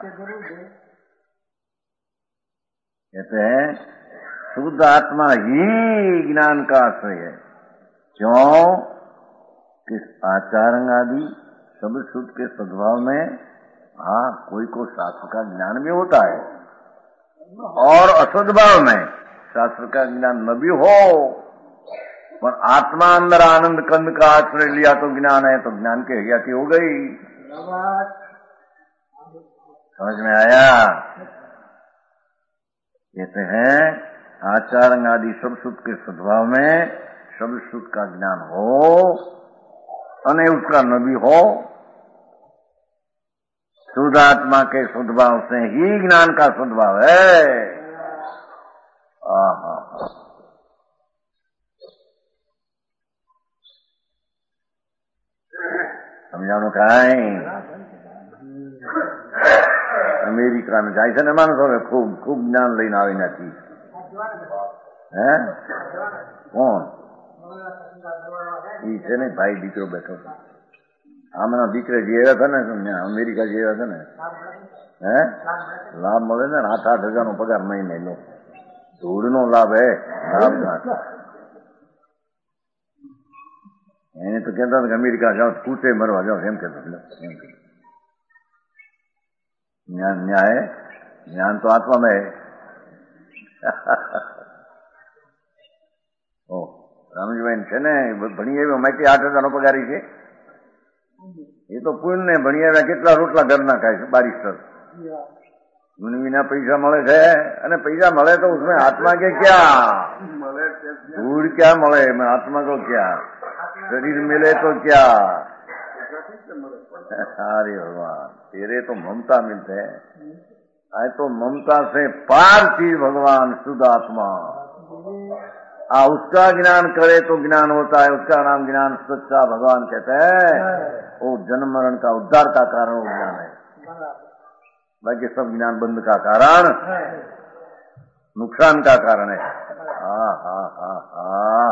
कहते हैं शुद्ध आत्मा ही ज्ञान का आश्रय है। क्यों? कि आचार्य आदि सब शुद्ध के सद्भाव में, हाँ कोई को शास्त्र का ज्ञान भी होता है, और असद्भाव में शास्त्र का ज्ञान न भी हो, पर आत्मा अंदर आनंद कंद का आश्रय लिया तो ज्ञान है, तो ज्ञान की हयाती हो गई। समझ में आया? कहते हैं आचार्य आदि सब शुद्ध के सद्भाव में सब शुद्ध का ज्ञान हो, अने उसका न भी हो, शुद्ध आत्मा के सद्भाव से ही ज्ञान का सद्भाव है। आहा समझाणु काई? अमेरिका में જાય છે ને માણસો खूब खूब ज्ञान લઈને આવી નથી હે કોણ ઈ છે ને ભાઈ દીકરો બેઠો છે આમના દીકરા જેવા હતા ને અમેરિકા જેવા હતા ને હે લાભ મળે ને આઠ આઠ હજાર નો પગાર મહિને લો ધૂળ નો લાભ હે લાભ ના એને તો કહેતા હતા કે અમેરિકા જાઓ કૂટે મરવા જાઓ એમ કહેતા એમ ज्ञान न्याय ज्ञान तो आत्मा में है। ओ रामजीबेन છે ને ભણી આવ્યો માહિતી આઠ હજાર નો પગારી છે એ તો પૂર્ણ ને ભણી આવ્યા કેટલા રોટલા ઘરના ખાય છે બારિસ્ટર ગુણવીના પૈસા મળે છે અને પૈસા મળે તો उसमें आत्मा के क्या धूल क्या મળે मैं आत्मा को क्या शरीर मिले तो क्या अरे भगवान तेरे तो ममता मिलते हैं आए तो ममता से पार थी भगवान शुद्ध आत्मा आ उसका ज्ञान करे तो ज्ञान होता है उसका नाम ज्ञान सच्चा भगवान कहते हैं वो जन्म मरण का उद्धार का कारण वो ज्ञान है बाकी सब ज्ञान बंद का कारण नुकसान का कारण है। हा हा हा हा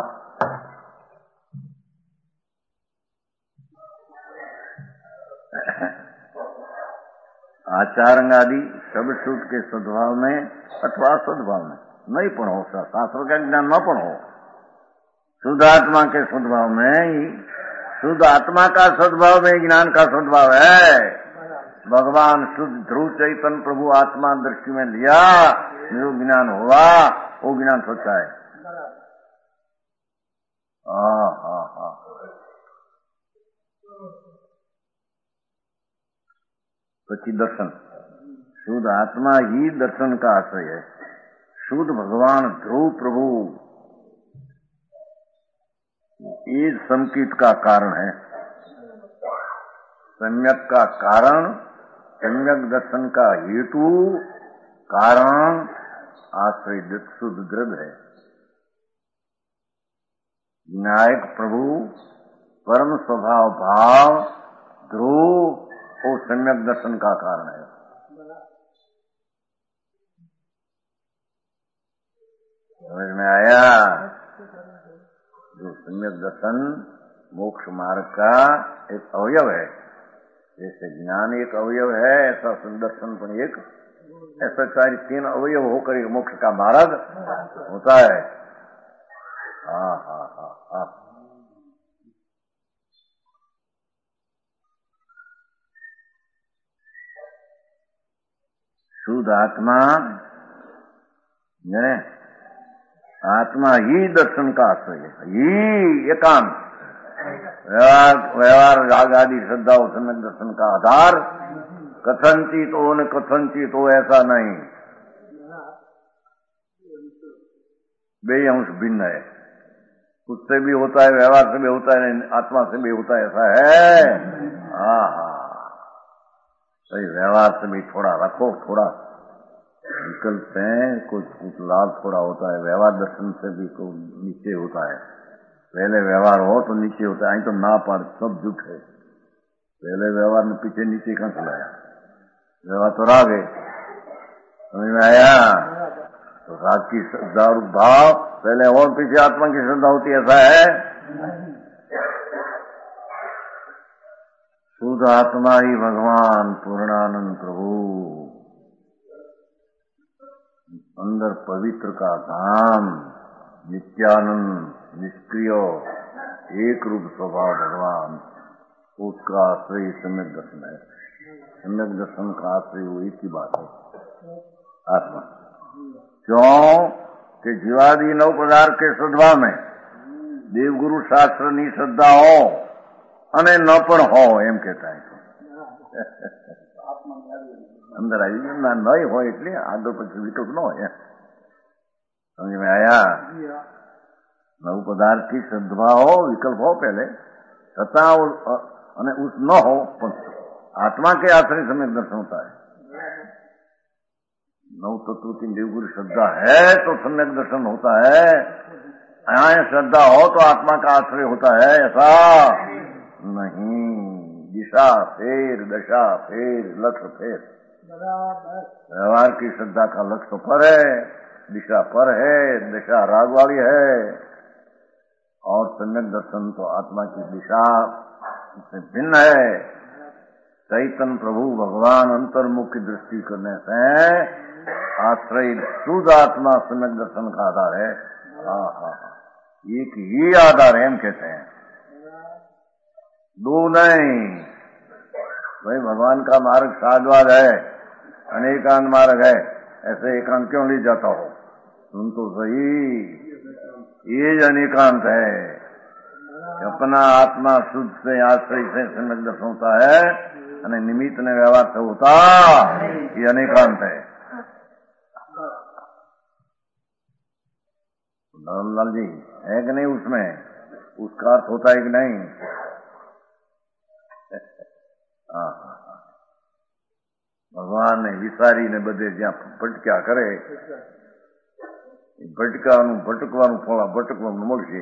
आचारंग आदि सब शुद्ध के सद्भाव में अथवा सद्भाव में नहीं पण हो, शास्त्र का ज्ञान न पण हो, शुद्ध आत्मा के सद्भाव में ही, शुद्ध आत्मा का सद्भाव में ज्ञान का सद्भाव है। भगवान शुद्ध ध्रुव चैतन्य प्रभु आत्मा दृष्टि में लिया, जो ज्ञान हुआ वो ज्ञान सच्चा है। हाँ हाँ हाँ सच्ची दर्शन, शुद्ध आत्मा ही दर्शन का आश्रय है। शुद्ध भगवान ध्रुव प्रभु ये संकित का कारण है। सम्यक का कारण, सम्यक दर्शन का हेतु कारण आश्रय शुद्ध दृढ़ है। विनायक प्रभु परम स्वभाव भाव ध्रुव और सम्यक दर्शन का कारण है। समझ में आया? जो सम्यक दर्शन मोक्ष मार्ग का एक अवयव है, जैसे ज्ञान एक अवयव है ऐसा दर्शन पण एक, ऐसा सारी तीन अवयव होकर एक मोक्ष का मार्ग होता है। हाँ हाँ हाँ हाँ शुद्ध आत्मा ने आत्मा ही दर्शन का आश्रय है, ही एकांत व्यवहार व्यवहार राग आदि श्रद्धा और सम्यक दर्शन का आधार कथनचित हो न कथनचित हो ऐसा नहीं, बेअंश भिन्न है। उससे भी होता है, व्यवहार से भी होता है, आत्मा से भी होता है, ऐसा है। हाँ हाँ सही, व्यवहार से भी थोड़ा रखो, थोड़ा विकल्प है, कुछ कुछ लाभ थोड़ा होता है। व्यवहार दर्शन से भी को नीचे होता है, पहले व्यवहार हो तो नीचे होता है, तो ना पाड़ सब झूठ है। पहले व्यवहार में पीछे नीचे कहाँ चलाया, व्यवहार तो राग है। समझ में आया? तो राग की श्रद्धा और भाव पहले और पीछे आत्मा की श्रद्धा होती, ऐसा है। शुद्ध आत्मा ही भगवान पूर्णानंद प्रभु अंदर पवित्र का धाम, नित्यानंद निष्क्रिय एक रूप स्वभाव भगवान, उसका आश्रय सम्यक दर्शन है। सम्यक दर्शन का आश्रय वो एक ही बात है, आत्मा। क्यों कि जीवादि नव पदार्थ के सद्भाव में देवगुरु शास्त्र नी श्रद्धा हो अने न पण हो एम कहता है। अंदर आई ना नहीं हो એટલે આગળ પછી વિકલ્પ ન હોય। समझ में आया? नव पदार्थ की श्रद्धा हो, विकल्प हो पहले, सत्ता और उस न हो, आत्मा के आश्रय सम्यक दर्शन होता है। नव तत्व की देवगुरु श्रद्धा है तो सम्यक दर्शन होता है, यहाँ श्रद्धा हो तो आत्मा का आश्रय होता है, ऐसा नहीं। दिशा फेर, दशा फेर, लक्ष्य फेर। व्यवहार की श्रद्धा का लक्ष्य पर है, दिशा पर है, दिशा राग वाली है, और सम्यक दर्शन तो आत्मा की दिशा से भिन्न है। चैतन्य प्रभु भगवान अंतर्मुख की दृष्टि करने से आश्रय शुद्ध आत्मा सम्यक दर्शन का आधार है। हाँ हाँ हाँ एक ही आधार है, हम कहते हैं, दो नहीं। भाई भगवान का मार्ग साधवाद है, अनेकांत मार्ग है, ऐसे एकांत क्यों ले जाता हो? सुन तो सही, ये अनेकांत है। अपना आत्मा शुद्ध से आश्रय से सम्यक दर्शन होता है, અને निमित्त ने व्यवहार से होता, ये अनेकांत है। लाल जी है कि नहीं? उसमें उसका अर्थ होता है कि नहीं? हाँ हाँ हाँ भगवान ने विसारी ने બધે જ્યાં ભટક્યા કરે, ભટકાનું ભટકવાનું ફળ ભટકવાનું મળશે।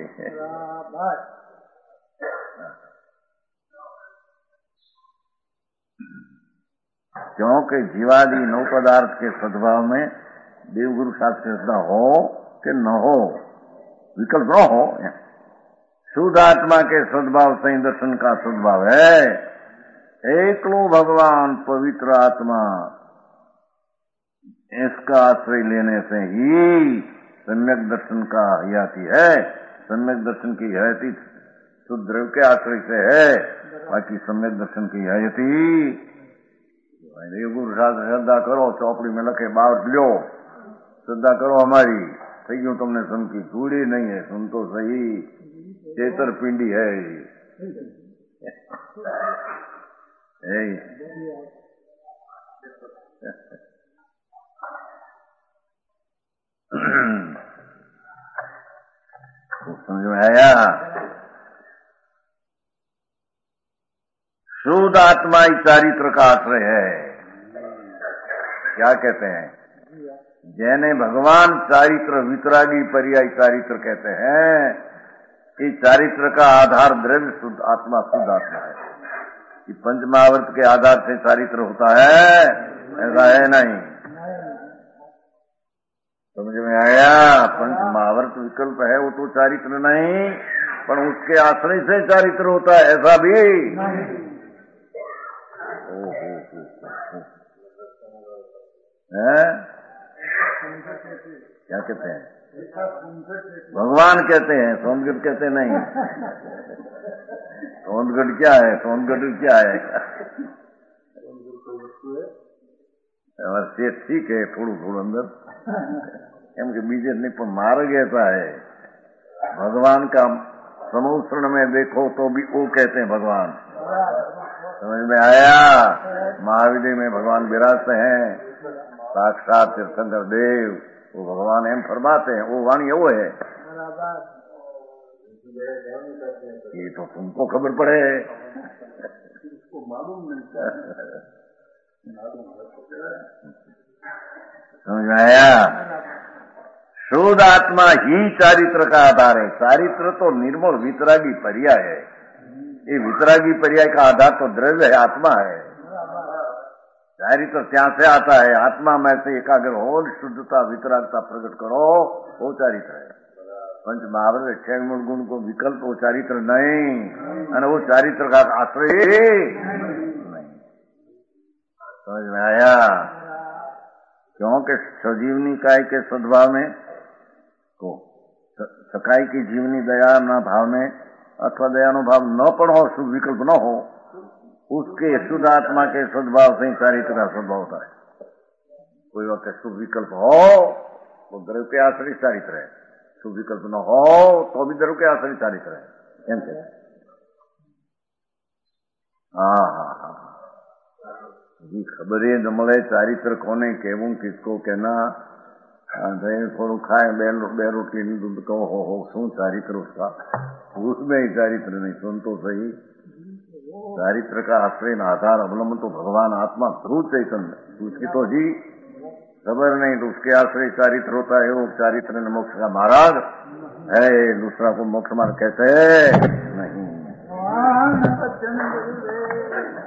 क्योंकि जीवादि नौ पदार्थ के सद्भाव में देवगुरु शास्त्र श्रद्धा हो कि न हो, विकल्प न हो। शुद्ध आत्मा के सद्भाव से दर्शन का सद्भाव है, एकलो भगवान पवित्र आत्मा, इसका आश्रय लेने से ही सम्यक दर्शन का हयाती है। सम्यक दर्शन की हयाती शुद्ध द्रव्य के आश्रय से है, बाकी सम्यक दर्शन की हयाती गुरु शास्त्र श्रद्धा करो, चौपड़ी में लखे बात लो, श्रद्धा करो हमारी, सही हूं तुमने सुन की चूड़ी नहीं है, सुन तो सही, चेतर पिंडी है समझ में आया? शुद्ध आत्मा ही चारित्र का आश्रय है। क्या कहते हैं? जैने भगवान चारित्र वितरागी पर्याय चारित्र कहते हैं। इस चारित्र का आधार द्रव्य शुद्ध आत्मा, शुद्ध आत्मा है। कि पंच महावर्त के आधार से चारित्र होता है, ऐसा है नहीं। समझ में आया? पंच महावर्त विकल्प है, वो तो चारित्र नहीं, पर उसके आश्रय से चारित्र होता है, ऐसा भी है। क्या कहते हैं? भगवान कहते हैं, सोनगढ़ कहते नहीं। सोनगढ़ क्या है? सोनगढ़ क्या है? से ठीक है, थोड़ू थोड़ू अंदर एम के बीजे नहीं, पर मार्ग ऐसा है। भगवान का समुद्र में देखो तो भी वो कहते हैं भगवान। समझ में आया? महावीर में भगवान विराजते हैं, साक्षात तीर्थंकर देव, वो भगवान एम फरमाते हैं, वो वाणी वो है। ये तो तुमको खबर पड़े, समझ में आया? शुद्ध आत्मा ही चारित्र का आधार है। चारित्र तो निर्मल वितरागी पर्याय है। ये वितरागी पर्याय का आधार तो द्रव्य है, आत्मा है। चारित्र ત્યાં से आता है, आत्मा में से एकाग्र हो, शुद्धता वितरागता प्रकट करो, वो चारित्र है। पंच महावर्त छह मूल गुण को विकल्प वो चारित्र नहीं, और वो चारित्र का आश्रय नहीं। समझ में आया? क्योंकि सजीवनी काय के सद्भाव में को सकाई की जीवनी दया न भाव में अथवा दयानुभाव न पढ़ो, शुभ विकल्प न हो, उसके शुद्ध आत्मा के सद्भाव से ही चारित्र का सद्भाव होता है। कोई वक्त शुभ विकल्प हो वो द्रव्य के आश्रय चारित्र है, शुभ विकल्प न हो तो भी द्रव्य के आश्रय चारित्र है। एम कहते हाँ हाँ हाँ जी खबर है न મળે ચારિત્ર કોને કહેવું, કિસકો कहना, થોડું ખાए બે રોટલી दूध कहो हो हो શું चारित्र उसका, उसमें ही चारित्र नहीं। सुन तो सही, चारित्र का आश्रय न आधार अवलंबन तो भगवान आत्मा ध्रुव चैतन्य, उसकी तो जी खबर नहीं, तो उसके आश्रय चारित्र होता है। वो चारित्र न मोक्ष का मार्ग है, दूसरा को मोक्ष मार्ग कहते नहीं।